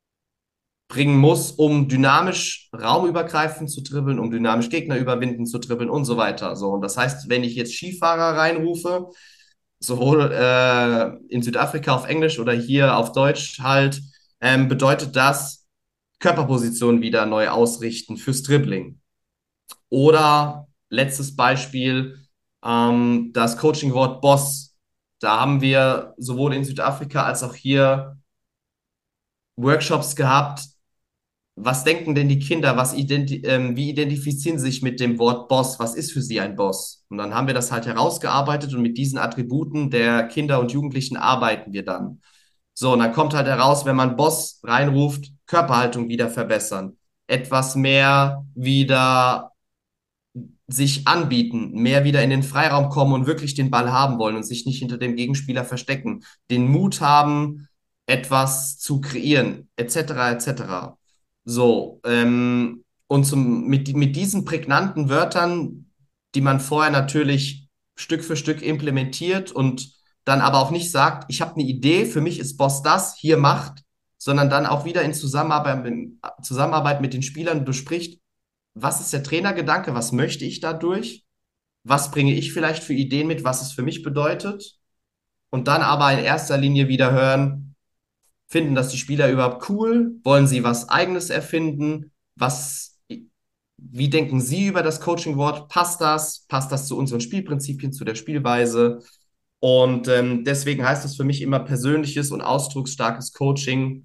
Speaker 3: bringen muss, um dynamisch raumübergreifend zu dribbeln, um dynamisch Gegner überwinden zu dribbeln und so weiter. So, und das heißt, wenn ich jetzt Skifahrer reinrufe, sowohl in Südafrika auf Englisch oder hier auf Deutsch halt, bedeutet das Körperposition wieder neu ausrichten fürs Dribbling. Oder letztes Beispiel, das Coaching-Wort Boss. Da haben wir sowohl in Südafrika als auch hier Workshops gehabt. Was denken denn die Kinder? Wie identifizieren sie sich mit dem Wort Boss? Was ist für sie ein Boss? Und dann haben wir das halt herausgearbeitet und mit diesen Attributen der Kinder und Jugendlichen arbeiten wir dann. So, und dann kommt halt heraus, wenn man Boss reinruft, Körperhaltung wieder verbessern, etwas mehr wieder sich anbieten, mehr wieder in den Freiraum kommen und wirklich den Ball haben wollen und sich nicht hinter dem Gegenspieler verstecken, den Mut haben, etwas zu kreieren, etc., etc. So, und mit diesen prägnanten Wörtern, die man vorher natürlich Stück für Stück implementiert und dann aber auch nicht sagt, ich habe eine Idee, für mich ist Boss das, hier macht, sondern dann auch wieder in Zusammenarbeit mit den Spielern bespricht, was ist der Trainergedanke, was möchte ich dadurch, was bringe ich vielleicht für Ideen mit, was es für mich bedeutet und dann aber in erster Linie wieder hören, finden das die Spieler überhaupt cool, wollen sie was Eigenes erfinden, wie denken sie über das Coaching-Wort, passt das zu unseren Spielprinzipien, zu der Spielweise und deswegen heißt es für mich immer persönliches und ausdrucksstarkes Coaching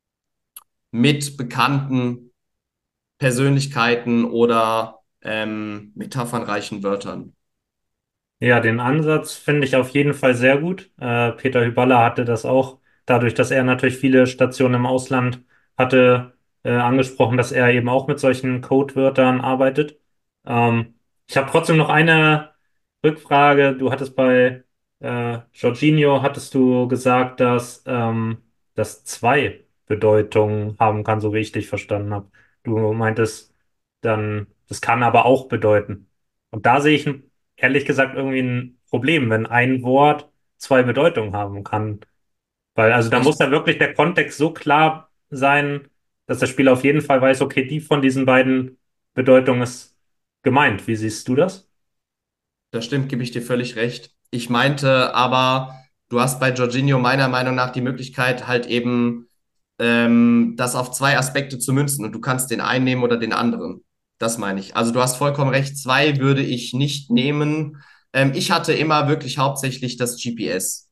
Speaker 3: mit bekannten Persönlichkeiten oder metaphernreichen Wörtern.
Speaker 2: Ja, den Ansatz finde ich auf jeden Fall sehr gut. Peter Hyballa hatte das auch, dadurch, dass er natürlich viele Stationen im Ausland hatte, angesprochen, dass er eben auch mit solchen Codewörtern arbeitet. Ich habe trotzdem noch eine Rückfrage. Du hattest bei Jorginho, hattest du gesagt, dass das zwei Bedeutungen haben kann, so wie ich dich verstanden habe. Du meintest dann, das kann aber auch bedeuten. Und da sehe ich ehrlich gesagt irgendwie ein Problem, wenn ein Wort zwei Bedeutungen haben kann. Weil, also da muss
Speaker 3: Das,
Speaker 2: ja wirklich der Kontext so klar sein, dass der Spieler auf jeden Fall weiß, okay, die von diesen beiden Bedeutungen ist gemeint. Wie siehst du das?
Speaker 3: das stimmt, gebe ich dir völlig recht. Ich meinte aber, du hast bei Jorginho meiner Meinung nach die Möglichkeit, halt eben das auf zwei Aspekte zu münzen und du kannst den einen nehmen oder den anderen. Das meine ich. Also du hast vollkommen recht, zwei würde ich nicht nehmen. Ich hatte immer wirklich hauptsächlich das GPS.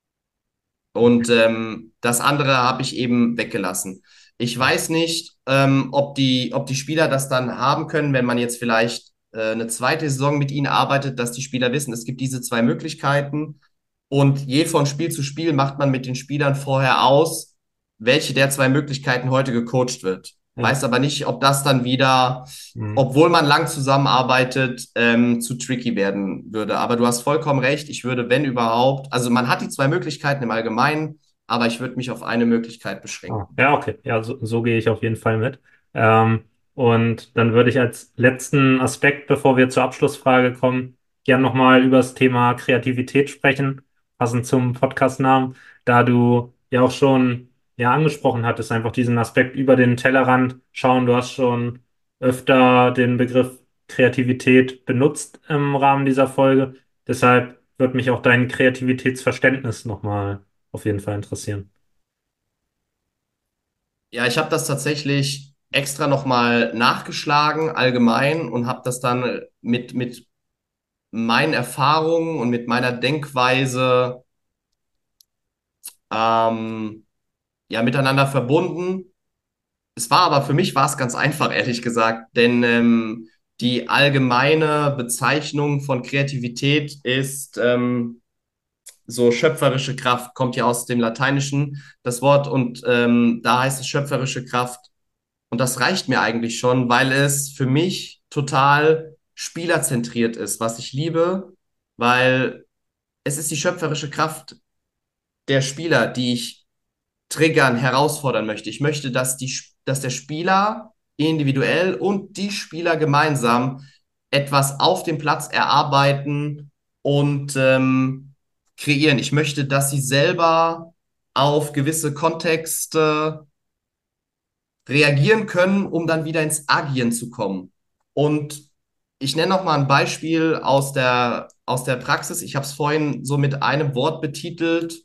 Speaker 3: Und das andere habe ich eben weggelassen. Ich weiß nicht, ob die Spieler das dann haben können, wenn man jetzt vielleicht eine zweite Saison mit ihnen arbeitet, dass die Spieler wissen, es gibt diese zwei Möglichkeiten. Und je von Spiel zu Spiel macht man mit den Spielern vorher aus, welche der zwei Möglichkeiten heute gecoacht wird.
Speaker 2: Ja.
Speaker 3: Weiß aber nicht, ob das dann wieder,
Speaker 2: Mhm.
Speaker 3: obwohl man lang zusammenarbeitet, zu tricky werden würde. Aber du hast vollkommen recht. Ich würde, wenn überhaupt, also man hat die zwei Möglichkeiten im Allgemeinen, aber ich würde mich auf eine Möglichkeit
Speaker 2: Ah,
Speaker 3: beschränken.
Speaker 2: ja, okay. Ja, so gehe ich auf jeden Fall mit. Und dann würde ich als letzten Aspekt, bevor wir zur Abschlussfrage kommen, gern nochmal über das Thema Kreativität sprechen, passend zum Podcastnamen, da du ja auch schon ja angesprochen hattest, einfach diesen Aspekt über den Tellerrand schauen. Du hast schon öfter den Begriff Kreativität benutzt im Rahmen dieser Folge. Deshalb würde mich auch dein Kreativitätsverständnis nochmal auf jeden Fall interessieren.
Speaker 3: Ja, ich habe das tatsächlich extra nochmal nachgeschlagen, allgemein, und habe das dann mit meinen Erfahrungen und mit meiner Denkweise ähm, ja, miteinander verbunden. Es war aber für mich war es ganz einfach, ehrlich gesagt, denn Die allgemeine Bezeichnung von Kreativität ist so schöpferische Kraft, kommt ja aus dem Lateinischen, das Wort, und da heißt es schöpferische Kraft. Und das reicht mir eigentlich schon, weil es für mich total spielerzentriert ist, was ich liebe, weil es ist die schöpferische Kraft der Spieler, die ich triggern, herausfordern möchte. Ich möchte, dass der Spieler individuell und die Spieler gemeinsam etwas auf dem Platz erarbeiten und kreieren. Ich möchte, dass sie selber auf gewisse Kontexte reagieren können, um dann wieder ins Agieren zu kommen. Und ich nenne noch mal ein Beispiel aus der Praxis. Ich habe es vorhin so mit einem Wort betitelt.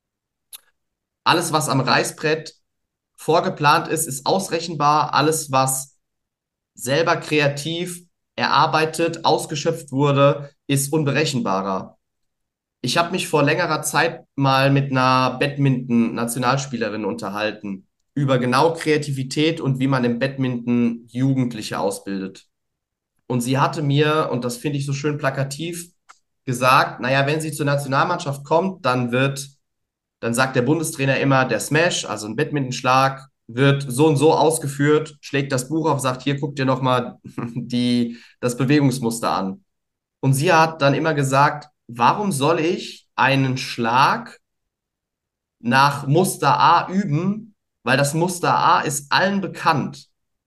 Speaker 3: Alles, was am Reißbrett vorgeplant ist, ist ausrechenbar. Alles, was selber kreativ erarbeitet, ausgeschöpft wurde, ist unberechenbarer. Ich habe mich vor längerer Zeit mal mit einer Badminton-Nationalspielerin unterhalten über genau Kreativität und wie man im Badminton Jugendliche ausbildet. Und sie hatte mir, und das finde ich so schön plakativ, gesagt, naja, wenn sie zur Nationalmannschaft kommt, dann sagt der Bundestrainer immer, der Smash, also ein Badmintonschlag, wird so und so ausgeführt, schlägt das Buch auf, sagt, hier guck dir nochmal das Bewegungsmuster an. Und sie hat dann immer gesagt, warum soll ich einen Schlag nach Muster A üben, weil das Muster A ist allen bekannt.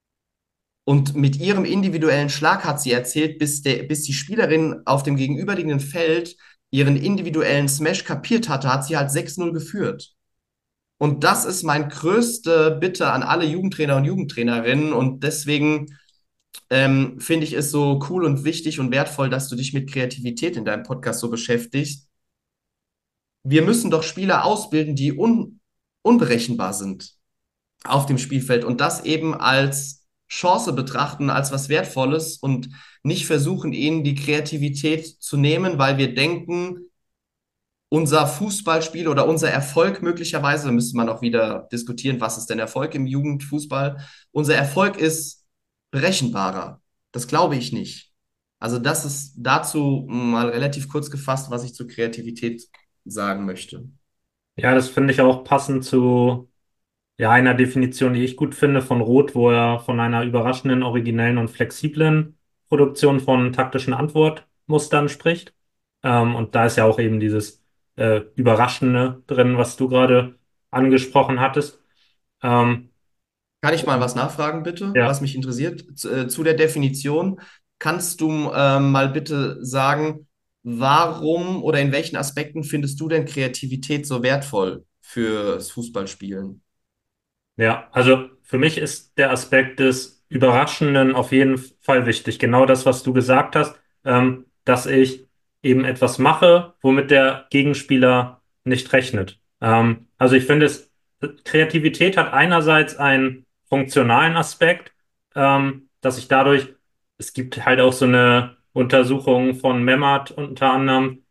Speaker 3: Und mit ihrem individuellen Schlag hat sie erzählt, bis die Spielerin auf dem gegenüberliegenden Feld ihren individuellen Smash kapiert hatte, hat sie halt 6:0 geführt. Und das ist meine größte Bitte an alle Jugendtrainer und Jugendtrainerinnen. Und deswegen finde ich es so cool und wichtig und wertvoll, dass du dich mit Kreativität in deinem Podcast so beschäftigst. Wir müssen doch Spieler ausbilden, die unberechenbar sind auf dem Spielfeld und das eben als Chance betrachten, als was Wertvolles und nicht versuchen, ihnen die Kreativität zu nehmen, weil wir denken, unser Fußballspiel oder unser Erfolg möglicherweise, da müsste man auch wieder diskutieren, was ist denn Erfolg im Jugendfußball? Unser Erfolg ist berechenbarer. Das glaube ich nicht. Also das ist dazu mal relativ kurz gefasst, was ich zur Kreativität sagen möchte.
Speaker 2: Ja, das finde ich auch passend zu einer Definition, die ich gut finde von Roth, wo er von einer überraschenden, originellen und flexiblen Produktion von taktischen Antwortmustern spricht. Und da ist ja auch eben dieses Überraschende drin, was du gerade angesprochen hattest. Ähm,
Speaker 3: Kann ich mal was nachfragen, bitte, was
Speaker 2: ja.
Speaker 3: mich interessiert? Zu der Definition. Kannst du mal bitte sagen, warum oder in welchen Aspekten findest du denn Kreativität so wertvoll fürs Fußballspielen?
Speaker 2: Ja, also für mich ist der Aspekt des Überraschenden auf jeden Fall wichtig. Genau das, was du gesagt hast, dass ich eben etwas mache, womit der Gegenspieler nicht rechnet. Also ich finde Kreativität hat einerseits einen funktionalen Aspekt, dass ich dadurch, es gibt halt auch so eine Untersuchung von Memmert unter anderem,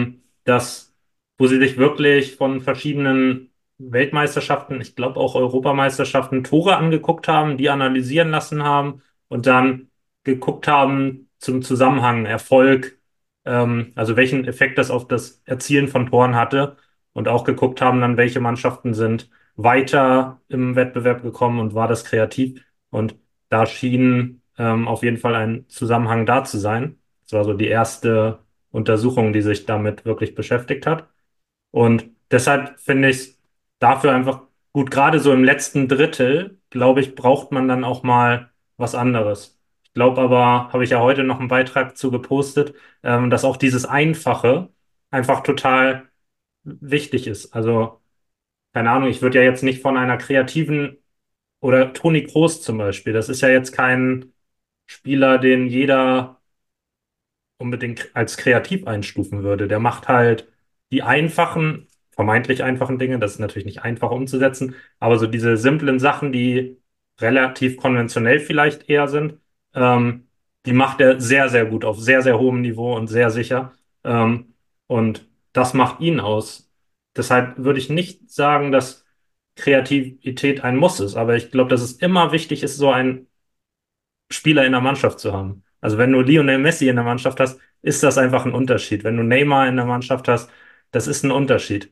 Speaker 2: wo sie sich wirklich von verschiedenen Weltmeisterschaften, ich glaube auch Europameisterschaften, Tore angeguckt haben, die analysieren lassen haben und dann geguckt haben zum Zusammenhang, Erfolg, also welchen Effekt das auf das Erzielen von Toren hatte und auch geguckt haben dann, welche Mannschaften sind weiter im Wettbewerb gekommen und war das kreativ. Und da schien auf jeden Fall ein Zusammenhang da zu sein. Das war so die erste Untersuchung, die sich damit wirklich beschäftigt hat. Und deshalb finde ich es dafür einfach gut, gerade so im letzten Drittel, glaube ich, braucht man dann auch mal was anderes. Ich glaube aber, habe ich ja heute noch einen Beitrag zu gepostet, dass auch dieses Einfache einfach total wichtig ist. Also, keine Ahnung, ich würde ja jetzt nicht von einer kreativen oder Toni Kroos zum Beispiel, das ist ja jetzt kein Spieler, den jeder unbedingt als kreativ einstufen würde. Der macht halt die einfachen, vermeintlich einfachen Dinge, das ist natürlich nicht einfach umzusetzen, aber so diese simplen Sachen, die relativ konventionell vielleicht eher sind, die macht er sehr, sehr gut auf sehr, sehr hohem Niveau und sehr sicher. Und das macht ihn aus. Deshalb würde ich nicht sagen, dass Kreativität ein Muss ist, aber ich glaube, dass es immer wichtig ist, so einen Spieler in der Mannschaft zu haben. Also wenn du Lionel Messi in der Mannschaft hast, ist das einfach ein Unterschied. Wenn du Neymar in der Mannschaft hast, das ist ein Unterschied.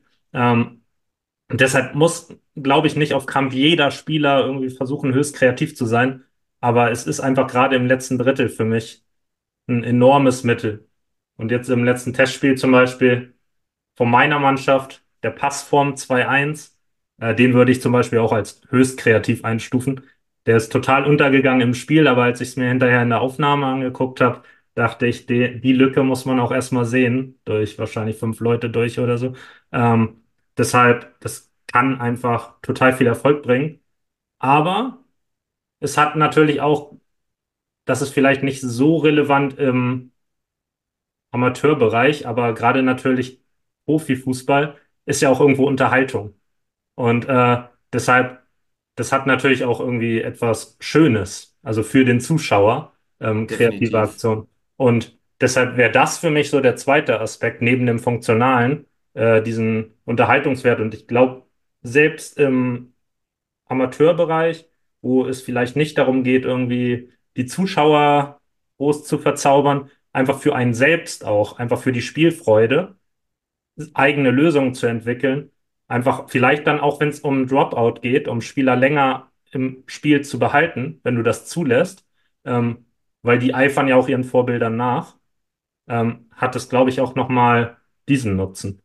Speaker 2: Und deshalb muss, glaube ich, nicht auf Krampf jeder Spieler irgendwie versuchen, höchst kreativ zu sein. Aber es ist einfach gerade im letzten Drittel für mich ein enormes Mittel. Und jetzt im letzten Testspiel zum Beispiel von meiner Mannschaft, der Passform 2-1, den würde ich zum Beispiel auch als höchst kreativ einstufen. Der ist total untergegangen im Spiel, aber als ich es mir hinterher in der Aufnahme angeguckt habe, dachte ich, die Lücke muss man auch erstmal sehen, durch wahrscheinlich 5 Leute durch oder so. Deshalb, das kann einfach total viel Erfolg bringen. Aber es hat natürlich auch, das ist vielleicht nicht so relevant im Amateurbereich, aber gerade natürlich Profifußball ist ja auch irgendwo Unterhaltung. Und deshalb, das hat natürlich auch irgendwie etwas Schönes, also für den Zuschauer, kreative
Speaker 3: Definitiv.
Speaker 2: Aktion. Und deshalb wäre das für mich so der zweite Aspekt neben dem Funktionalen, diesen Unterhaltungswert. Und ich glaube, selbst im Amateurbereich, wo es vielleicht nicht darum geht, irgendwie die Zuschauer groß zu verzaubern, einfach für einen selbst auch, einfach für die Spielfreude, eigene Lösungen zu entwickeln. Einfach vielleicht dann auch, wenn es um Dropout geht, um Spieler länger im Spiel zu behalten, wenn du das zulässt, ähm, weil die eifern ja auch ihren Vorbildern nach, hat es, glaube ich, auch nochmal diesen Nutzen.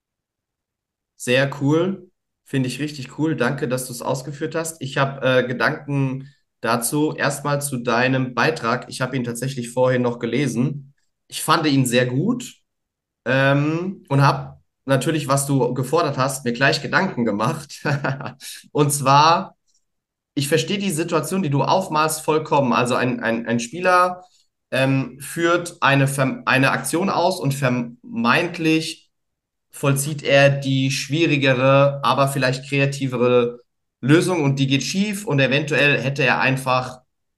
Speaker 3: Sehr cool. Finde ich richtig cool. Danke, dass du es ausgeführt hast. Ich habe Gedanken dazu. Erstmal zu deinem Beitrag. Ich habe ihn tatsächlich vorhin noch gelesen. Ich fand ihn sehr gut und habe natürlich, was du gefordert hast, mir gleich Gedanken gemacht. Und zwar, ich verstehe die Situation, die du aufmalst, vollkommen. Also ein Spieler führt eine Aktion aus und vermeintlich vollzieht er die schwierigere, aber vielleicht kreativere Lösung und die geht schief und eventuell hätte er einfach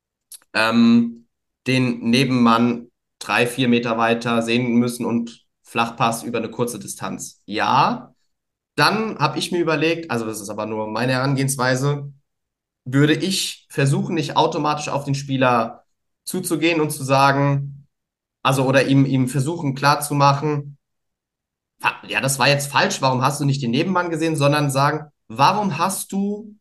Speaker 3: ähm, den Nebenmann 3, 4 Meter weiter sehen müssen und Flachpass über eine kurze Distanz. Ja, dann habe ich mir überlegt, also das ist aber nur meine Herangehensweise, würde ich versuchen, nicht automatisch auf den Spieler zuzugehen und zu sagen, also oder ihm versuchen klarzumachen, ja, das war jetzt falsch, warum hast du nicht den Nebenmann gesehen, sondern sagen, warum hast du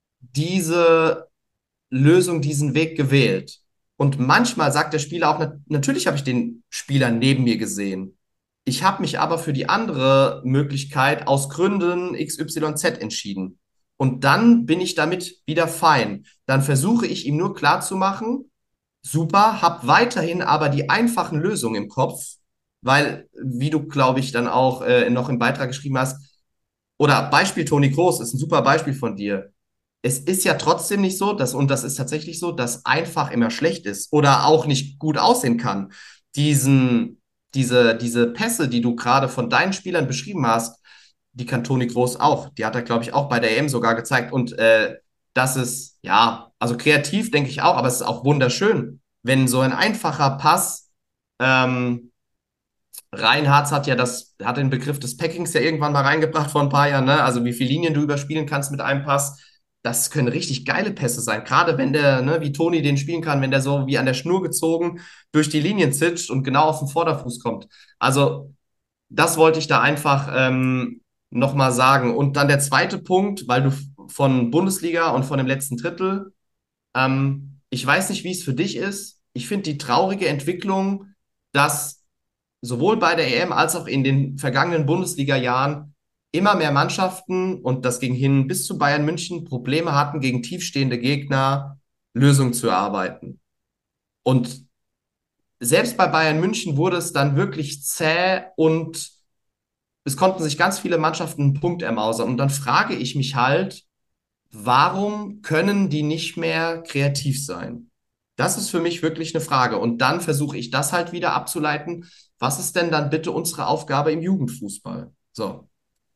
Speaker 3: diese Lösung, diesen Weg gewählt? Und manchmal sagt der Spieler auch, natürlich habe ich den Spieler neben mir gesehen. Ich habe mich aber für die andere Möglichkeit aus Gründen XYZ entschieden. Und dann bin ich damit wieder fein. Dann versuche ich ihm nur klarzumachen, super, hab weiterhin aber die einfachen Lösungen im Kopf, weil, wie du, glaube ich, dann auch noch im Beitrag geschrieben hast, oder Beispiel Toni Kroos ist ein super Beispiel von dir. Es ist ja trotzdem nicht so, und das ist tatsächlich so, dass einfach immer schlecht ist oder auch nicht gut aussehen kann. Diese Pässe, die du gerade von deinen Spielern beschrieben hast, die kann Toni Kroos auch. Die hat er, glaube ich, auch bei der EM sogar gezeigt. Und das ist, ja, also kreativ denke ich auch, aber es ist auch wunderschön, wenn so ein einfacher Pass, ähm, Reinhardt hat den Begriff des Packings ja irgendwann mal reingebracht vor ein paar Jahren, ne? Also wie viele Linien du überspielen kannst mit einem Pass. Das können richtig geile Pässe sein. Gerade wenn der, ne, wie Toni den spielen kann, wenn der so wie an der Schnur gezogen durch die Linien zitscht und genau auf den Vorderfuß kommt. Also das wollte ich da einfach nochmal sagen. Und dann der zweite Punkt, weil du von Bundesliga und von dem letzten Drittel, ich weiß nicht, wie es für dich ist. Ich finde die traurige Entwicklung, dass sowohl bei der EM als auch in den vergangenen Bundesliga-Jahren immer mehr Mannschaften, und das ging hin bis zu Bayern München, Probleme hatten, gegen tiefstehende Gegner Lösungen zu erarbeiten. Und selbst bei Bayern München wurde es dann wirklich zäh und es konnten sich ganz viele Mannschaften einen Punkt ermausern. Und dann frage ich mich halt, warum können die nicht mehr kreativ sein? Das ist für mich wirklich eine Frage. Und dann versuche ich das halt wieder abzuleiten. Was ist denn dann bitte unsere Aufgabe im Jugendfußball? So.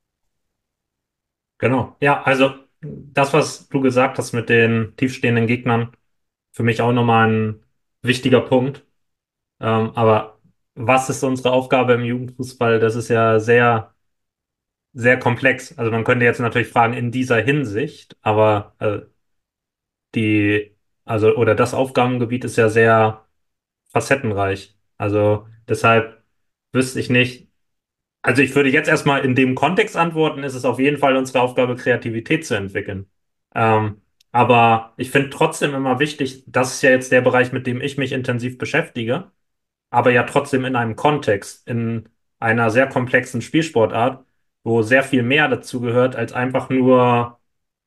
Speaker 2: Genau. Ja, also das, was du gesagt hast mit den tiefstehenden Gegnern, für mich auch nochmal ein wichtiger Punkt. Aber was ist unsere Aufgabe im Jugendfußball? Das ist ja sehr, sehr komplex. Also man könnte jetzt natürlich fragen in dieser Hinsicht, aber die, also oder das Aufgabengebiet ist ja sehr facettenreich. Also deshalb wüsste ich nicht. Also ich würde jetzt erstmal in dem Kontext antworten, ist es auf jeden Fall unsere Aufgabe, Kreativität zu entwickeln. Ähm, aber ich finde trotzdem immer wichtig, das ist ja jetzt der Bereich, mit dem ich mich intensiv beschäftige, aber ja trotzdem in einem Kontext, in einer sehr komplexen Spielsportart, wo sehr viel mehr dazu gehört, als einfach nur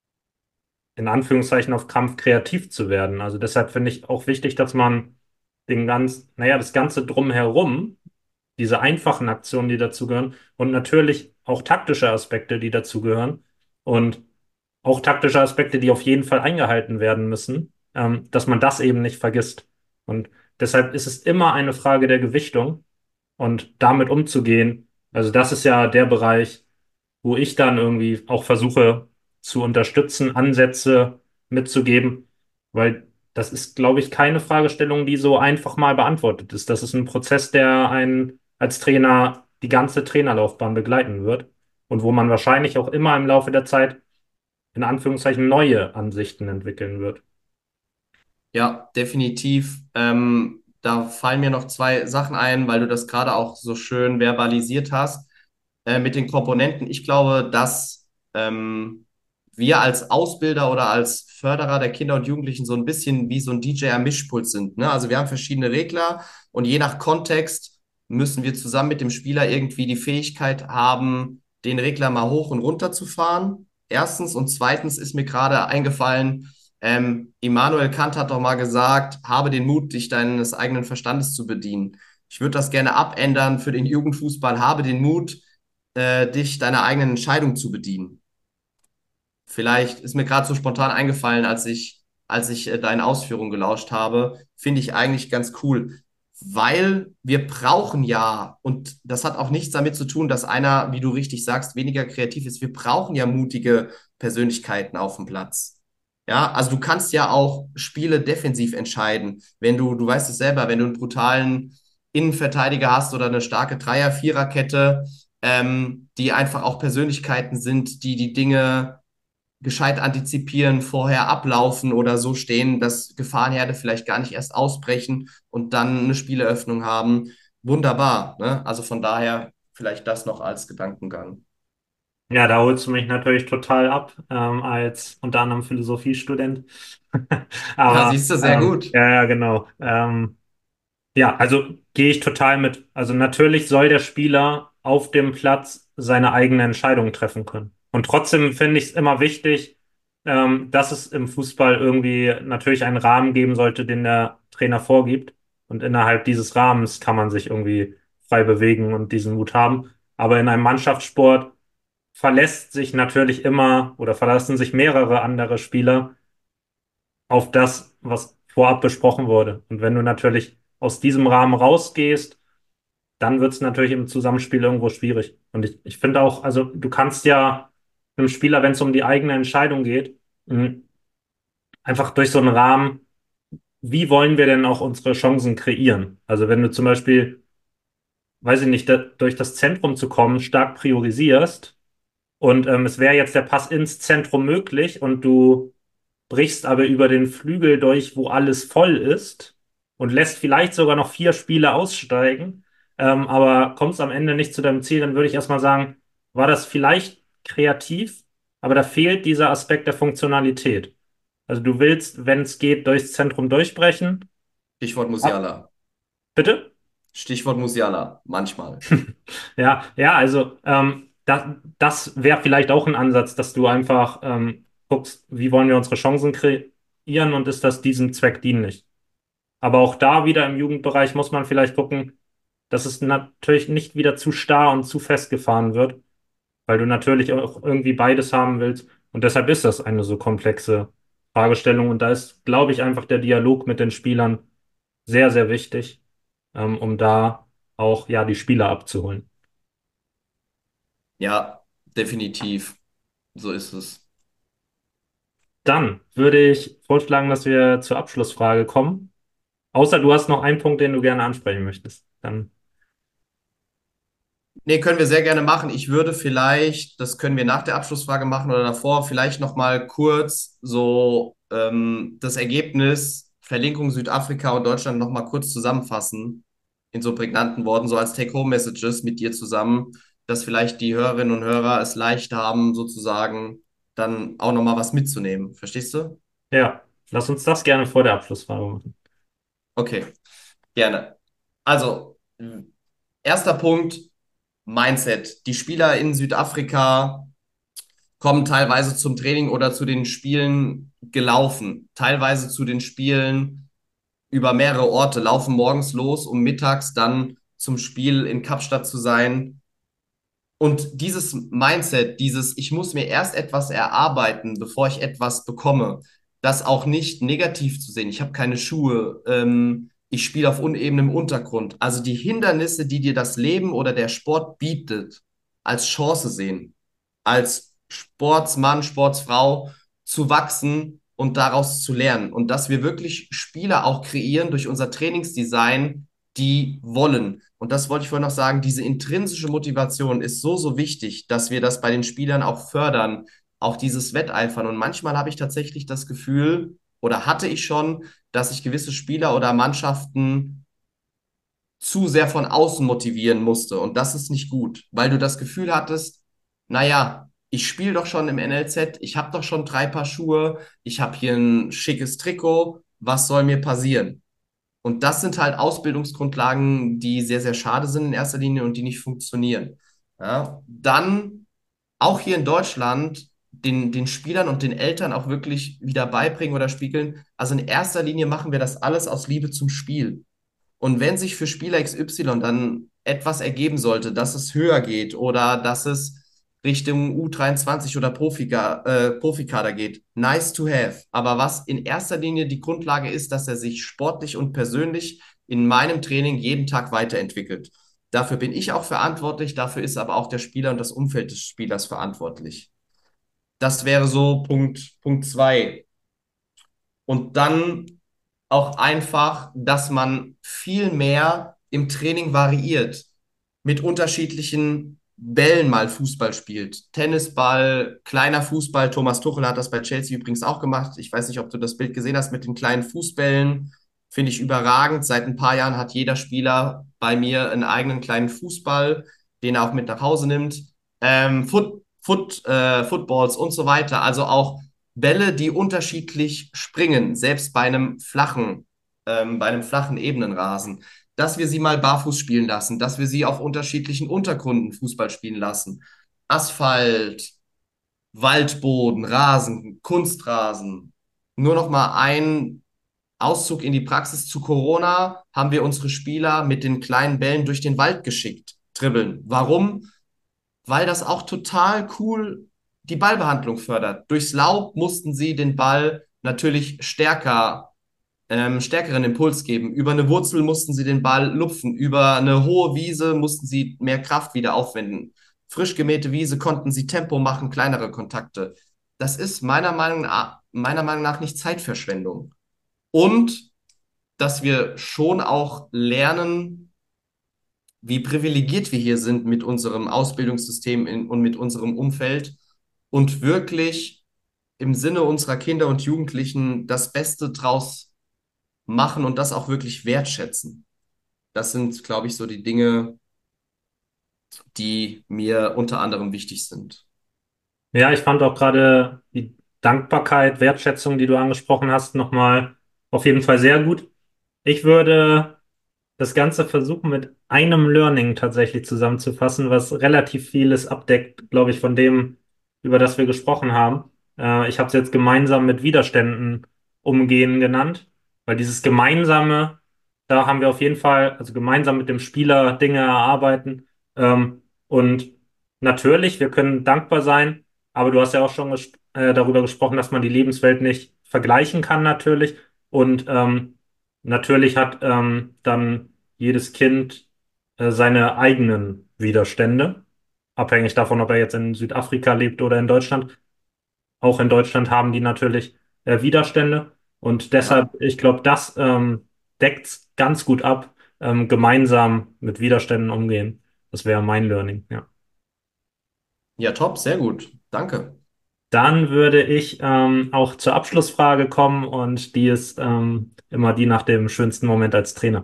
Speaker 2: in Anführungszeichen auf Krampf kreativ zu werden. Also deshalb finde ich auch wichtig, dass man das Ganze drumherum, diese einfachen Aktionen, die dazugehören und natürlich auch taktische Aspekte, die dazugehören und auch taktische Aspekte, die auf jeden Fall eingehalten werden müssen, dass man das eben nicht vergisst. Und deshalb ist es immer eine Frage der Gewichtung und damit umzugehen. Also das ist ja der Bereich, wo ich dann irgendwie auch versuche zu unterstützen, Ansätze mitzugeben, weil das ist, glaube ich, keine Fragestellung, die so einfach mal beantwortet ist. Das ist ein Prozess, der einen als Trainer die ganze Trainerlaufbahn begleiten wird und wo man wahrscheinlich auch immer im Laufe der Zeit in Anführungszeichen neue Ansichten entwickeln wird.
Speaker 3: Ja, definitiv. Da fallen mir noch zwei Sachen ein, weil du das gerade auch so schön verbalisiert hast, mit den Komponenten. Ich glaube, dass wir als Ausbilder oder als Förderer der Kinder und Jugendlichen so ein bisschen wie so ein DJ am Mischpult sind. Ne? Also wir haben verschiedene Regler und je nach Kontext müssen wir zusammen mit dem Spieler irgendwie die Fähigkeit haben, den Regler mal hoch und runter zu fahren. Erstens. Und zweitens ist mir gerade eingefallen, Immanuel Kant hat doch mal gesagt, habe den Mut, dich deines eigenen Verstandes zu bedienen. Ich würde das gerne abändern für den Jugendfußball. Habe den Mut, dich deiner eigenen Entscheidung zu bedienen. Vielleicht ist mir gerade so spontan eingefallen, als ich deine Ausführungen gelauscht habe. Finde ich eigentlich ganz cool, weil wir brauchen ja, und das hat auch nichts damit zu tun, dass einer, wie du richtig sagst, weniger kreativ ist. Wir brauchen ja mutige Persönlichkeiten auf dem Platz. Ja, also du kannst ja auch Spiele defensiv entscheiden. Wenn du weißt es selber, wenn du einen brutalen Innenverteidiger hast oder eine starke Dreier-Vierer-Kette, die einfach auch Persönlichkeiten sind, die die Dinge gescheit antizipieren, vorher ablaufen oder so stehen, dass Gefahrenherde vielleicht gar nicht erst ausbrechen und dann eine Spieleröffnung haben. Wunderbar, ne? Also von daher vielleicht das noch als Gedankengang.
Speaker 2: Ja, da holst du mich natürlich total ab, als unter anderem Philosophiestudent.
Speaker 3: Ja,
Speaker 2: Aber
Speaker 3: siehst du, sehr gut.
Speaker 2: ja, ja, genau. Ja, also gehe ich total mit. Also natürlich soll der Spieler auf dem Platz seine eigene Entscheidung treffen können. Und trotzdem finde ich es immer wichtig, dass es im Fußball irgendwie natürlich einen Rahmen geben sollte, den der Trainer vorgibt. Und innerhalb dieses Rahmens kann man sich irgendwie frei bewegen und diesen Mut haben. Aber in einem Mannschaftssport verlässt sich natürlich immer oder verlassen sich mehrere andere Spieler auf das, was vorab besprochen wurde. Und wenn du natürlich aus diesem Rahmen rausgehst, dann wird es natürlich im Zusammenspiel irgendwo schwierig. Und ich finde auch, also du kannst ja einem Spieler, wenn es um die eigene Entscheidung geht, einfach durch so einen Rahmen, wie wollen wir denn auch unsere Chancen kreieren? Also wenn du zum Beispiel, weiß ich nicht, durch das Zentrum zu kommen, stark priorisierst und es wäre jetzt der Pass ins Zentrum möglich und du brichst aber über den Flügel durch, wo alles voll ist und lässt vielleicht sogar noch vier Spieler aussteigen, aber kommst am Ende nicht zu deinem Ziel, dann würde ich erstmal sagen, war das vielleicht kreativ, aber da fehlt dieser Aspekt der Funktionalität. Also du willst, wenn es geht, durchs Zentrum durchbrechen.
Speaker 3: Stichwort
Speaker 2: Ab,
Speaker 3: Musiala.
Speaker 2: bitte?
Speaker 3: Stichwort Musiala, manchmal.
Speaker 2: Ja, ja, also das wäre vielleicht auch ein Ansatz, dass du einfach guckst, wie wollen wir unsere Chancen kreieren und ist das diesem Zweck dienlich? Aber auch da wieder im Jugendbereich muss man vielleicht gucken, dass es natürlich nicht wieder zu starr und zu festgefahren wird, weil du natürlich auch irgendwie beides haben willst. Und deshalb ist das eine so komplexe Fragestellung. Und da ist, glaube ich, einfach der Dialog mit den Spielern sehr, sehr wichtig, um da auch ja die Spieler abzuholen.
Speaker 3: Ja, definitiv. So ist es.
Speaker 2: Dann würde ich vorschlagen, dass wir zur Abschlussfrage kommen. Außer du hast noch einen Punkt, den du gerne ansprechen möchtest. Dann,
Speaker 3: Nee, können wir sehr gerne machen. Ich würde vielleicht, das können wir nach der Abschlussfrage machen oder davor, vielleicht noch mal kurz so das Ergebnis Verlinkung Südafrika und Deutschland nochmal kurz zusammenfassen, in so prägnanten Worten, so als Take-Home-Messages mit dir zusammen, dass vielleicht die Hörerinnen und Hörer es leicht haben, sozusagen dann auch nochmal was mitzunehmen. Verstehst du?
Speaker 2: Ja, lass uns das gerne vor der Abschlussfrage machen.
Speaker 3: Okay, gerne. Also, erster Punkt, Mindset. Die Spieler in Südafrika kommen teilweise zum Training oder zu den Spielen gelaufen, teilweise zu den Spielen über mehrere Orte, laufen morgens los, um mittags dann zum Spiel in Kapstadt zu sein. Und dieses Mindset, dieses, ich muss mir erst etwas erarbeiten, bevor ich etwas bekomme, das auch nicht negativ zu sehen. Ich habe keine Schuhe, ich spiele auf unebenem Untergrund. Also die Hindernisse, die dir das Leben oder der Sport bietet, als Chance sehen, als Sportsmann, Sportsfrau zu wachsen und daraus zu lernen. Und dass wir wirklich Spieler auch kreieren durch unser Trainingsdesign, die wollen. Und das wollte ich vorhin noch sagen, diese intrinsische Motivation ist so, so wichtig, dass wir das bei den Spielern auch fördern, auch dieses Wetteifern. Und manchmal habe ich tatsächlich das Gefühl, oder hatte ich schon, dass ich gewisse Spieler oder Mannschaften zu sehr von außen motivieren musste. Und das ist nicht gut, weil du das Gefühl hattest, naja, ich spiele doch schon im NLZ, ich habe doch schon 3 Paar Schuhe, ich habe hier ein schickes Trikot, was soll mir passieren? Und das sind halt Ausbildungsgrundlagen, die sehr, sehr schade sind in erster Linie und die nicht funktionieren. Ja, dann auch hier in Deutschland den Spielern und den Eltern auch wirklich wieder beibringen oder spiegeln. Also in erster Linie machen wir das alles aus Liebe zum Spiel. Und wenn sich für Spieler XY dann etwas ergeben sollte, dass es höher geht oder dass es Richtung U23 oder Profikader geht, nice to have. Aber was in erster Linie die Grundlage ist, dass er sich sportlich und persönlich in meinem Training jeden Tag weiterentwickelt. Dafür bin ich auch verantwortlich, dafür ist aber auch der Spieler und das Umfeld des Spielers verantwortlich. Das wäre so Punkt 2. Und dann auch einfach, dass man viel mehr im Training variiert, mit unterschiedlichen Bällen mal Fußball spielt. Tennisball, kleiner Fußball. Thomas Tuchel hat das bei Chelsea übrigens auch gemacht. Ich weiß nicht, ob du das Bild gesehen hast mit den kleinen Fußbällen. Finde ich überragend. Seit ein paar Jahren hat jeder Spieler bei mir einen eigenen kleinen Fußball, den er auch mit nach Hause nimmt. Footballs und so weiter. Also auch Bälle, die unterschiedlich springen, selbst bei einem flachen Ebenenrasen, dass wir sie mal barfuß spielen lassen, dass wir sie auf unterschiedlichen Untergründen Fußball spielen lassen. Asphalt, Waldboden, Rasen, Kunstrasen. Nur noch mal ein Auszug in die Praxis zu Corona haben wir unsere Spieler mit den kleinen Bällen durch den Wald geschickt, dribbeln. Warum? Weil das auch total cool die Ballbehandlung fördert. Durchs Laub mussten sie den Ball natürlich stärkeren Impuls geben. Über eine Wurzel mussten sie den Ball lupfen. Über eine hohe Wiese mussten sie mehr Kraft wieder aufwenden. Frisch gemähte Wiese konnten sie Tempo machen, kleinere Kontakte. Das ist meiner Meinung nach nicht Zeitverschwendung. Und dass wir schon auch lernen, wie privilegiert wir hier sind mit unserem Ausbildungssystem und mit unserem Umfeld und wirklich im Sinne unserer Kinder und Jugendlichen das Beste draus machen und das auch wirklich wertschätzen. Das sind, glaube ich, so die Dinge, die mir unter anderem wichtig sind.
Speaker 2: Ja, ich fand auch gerade die Dankbarkeit, Wertschätzung, die du angesprochen hast, nochmal auf jeden Fall sehr gut. Ich würde das Ganze versuchen mit einem Learning tatsächlich zusammenzufassen, was relativ vieles abdeckt, glaube ich, von dem, über das wir gesprochen haben. Ich habe es jetzt gemeinsam mit Widerständen umgehen genannt, weil dieses Gemeinsame, da haben wir auf jeden Fall, also gemeinsam mit dem Spieler Dinge erarbeiten. Und natürlich, wir können dankbar sein, aber du hast ja auch schon darüber gesprochen, dass man die Lebenswelt nicht vergleichen kann, natürlich. Und natürlich hat dann jedes Kind seine eigenen Widerstände, abhängig davon, ob er jetzt in Südafrika lebt oder in Deutschland. Auch in Deutschland haben die natürlich Widerstände und deshalb,
Speaker 3: Ja,
Speaker 2: ich glaube, das deckt ganz gut ab, gemeinsam mit Widerständen umgehen. Das wäre mein Learning, ja.
Speaker 3: ja, top, sehr gut. Danke.
Speaker 2: Dann würde ich auch zur Abschlussfrage kommen und die ist immer die nach dem schönsten Moment als Trainer.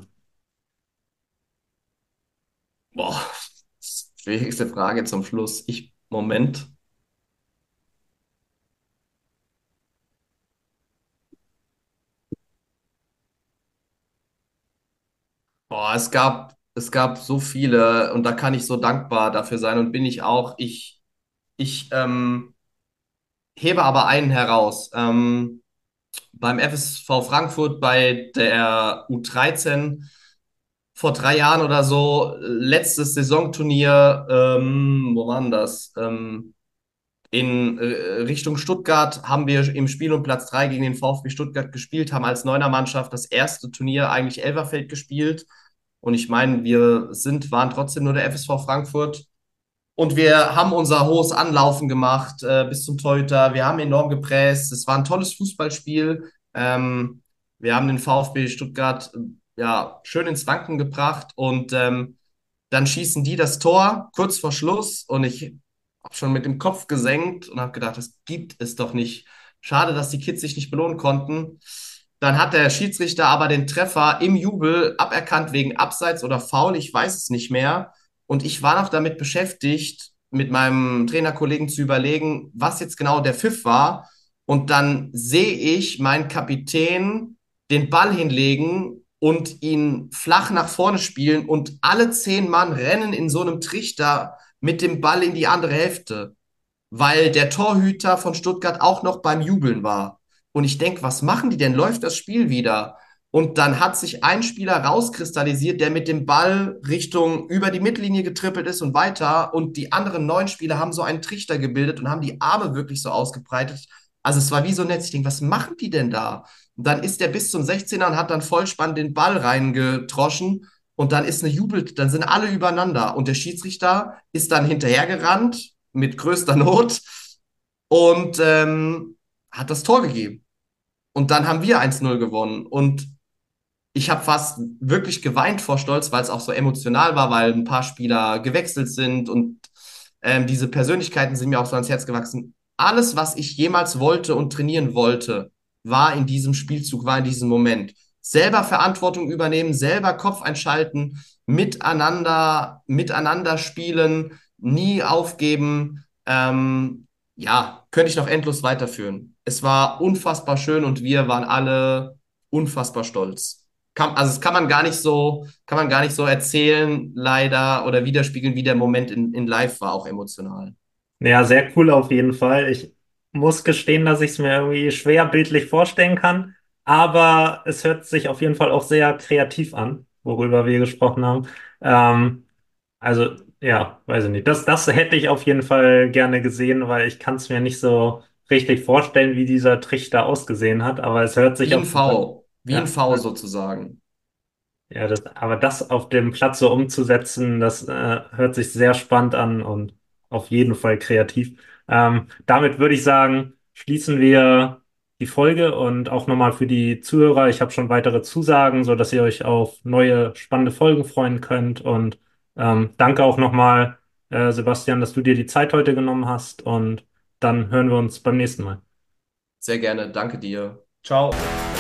Speaker 3: Boah, schwierigste Frage zum Schluss. Moment. Boah, es gab so viele und da kann ich so dankbar dafür sein und bin ich auch. Ich hebe aber einen heraus. Beim FSV Frankfurt bei der U13 vor 3 Jahren oder so, letztes Saisonturnier, wo war denn das? In Richtung Stuttgart haben wir im Spiel um Platz 3 gegen den VfB Stuttgart gespielt, haben als Neuner-Mannschaft das erste Turnier eigentlich Elverfeld gespielt. Und ich meine, waren trotzdem nur der FSV Frankfurt. Und wir haben unser hohes Anlaufen gemacht bis zum Torhüter. Wir haben enorm gepresst. Es war ein tolles Fußballspiel. Wir haben den VfB Stuttgart ja schön ins Wanken gebracht und dann schießen die das Tor kurz vor Schluss und ich habe schon mit dem Kopf gesenkt und habe gedacht, das gibt es doch nicht. Schade, dass die Kids sich nicht belohnen konnten. Dann hat der Schiedsrichter aber den Treffer im Jubel aberkannt wegen Abseits oder Foul, ich weiß es nicht mehr. Und ich war noch damit beschäftigt, mit meinem Trainerkollegen zu überlegen, was jetzt genau der Pfiff war. Und dann sehe ich meinen Kapitän den Ball hinlegen und ihn flach nach vorne spielen und alle 10 Mann rennen in so einem Trichter mit dem Ball in die andere Hälfte, weil der Torhüter von Stuttgart auch noch beim Jubeln war. Und ich denke, was machen die denn? Läuft das Spiel wieder? Und dann hat sich ein Spieler rauskristallisiert, der mit dem Ball Richtung über die Mittellinie getrippelt ist und weiter. Und die anderen 9 Spieler haben so einen Trichter gebildet und haben die Arme wirklich so ausgebreitet. Also es war wie so nett. Ich denke, was machen die denn da? Und dann ist der bis zum 16er und hat dann vollspann den Ball reingetroschen. Und dann ist eine Jubel, dann sind alle übereinander. Und der Schiedsrichter ist dann hinterhergerannt mit größter Not und hat das Tor gegeben. Und dann haben wir 1-0 gewonnen. Und ich habe fast wirklich geweint vor Stolz, weil es auch so emotional war, weil ein paar Spieler gewechselt sind und diese Persönlichkeiten sind mir auch so ans Herz gewachsen. Alles, was ich jemals wollte und trainieren wollte, war in diesem Spielzug, war in diesem Moment. Selber Verantwortung übernehmen, selber Kopf einschalten, miteinander spielen, nie aufgeben. Ja, könnte ich noch endlos weiterführen. Es war unfassbar schön und wir waren alle unfassbar stolz. Also das kann man gar nicht so erzählen, leider, oder widerspiegeln, wie der Moment in Live war, auch emotional.
Speaker 2: Ja, sehr cool auf jeden Fall. Ich muss gestehen, dass ich es mir irgendwie schwer bildlich vorstellen kann, aber es hört sich auf jeden Fall auch sehr kreativ an, worüber wir gesprochen haben. Ähm, also, ja, weiß ich nicht. Das hätte ich auf jeden Fall gerne gesehen, weil ich kann es mir nicht so richtig vorstellen, wie dieser Trichter ausgesehen hat, aber es hört sich
Speaker 3: Wie
Speaker 2: auf
Speaker 3: ein
Speaker 2: jeden Fall,
Speaker 3: Wie ein
Speaker 2: ja.
Speaker 3: V sozusagen.
Speaker 2: Ja, aber das auf dem Platz so umzusetzen, das hört sich sehr spannend an und auf jeden Fall kreativ. Damit würde ich sagen, schließen wir die Folge und auch nochmal für die Zuhörer. Ich habe schon weitere Zusagen, so dass ihr euch auf neue spannende Folgen freuen könnt. Und danke auch nochmal, Sebastian, dass du dir die Zeit heute genommen hast. Und dann hören wir uns beim nächsten Mal.
Speaker 3: Sehr gerne. Danke dir. Ciao.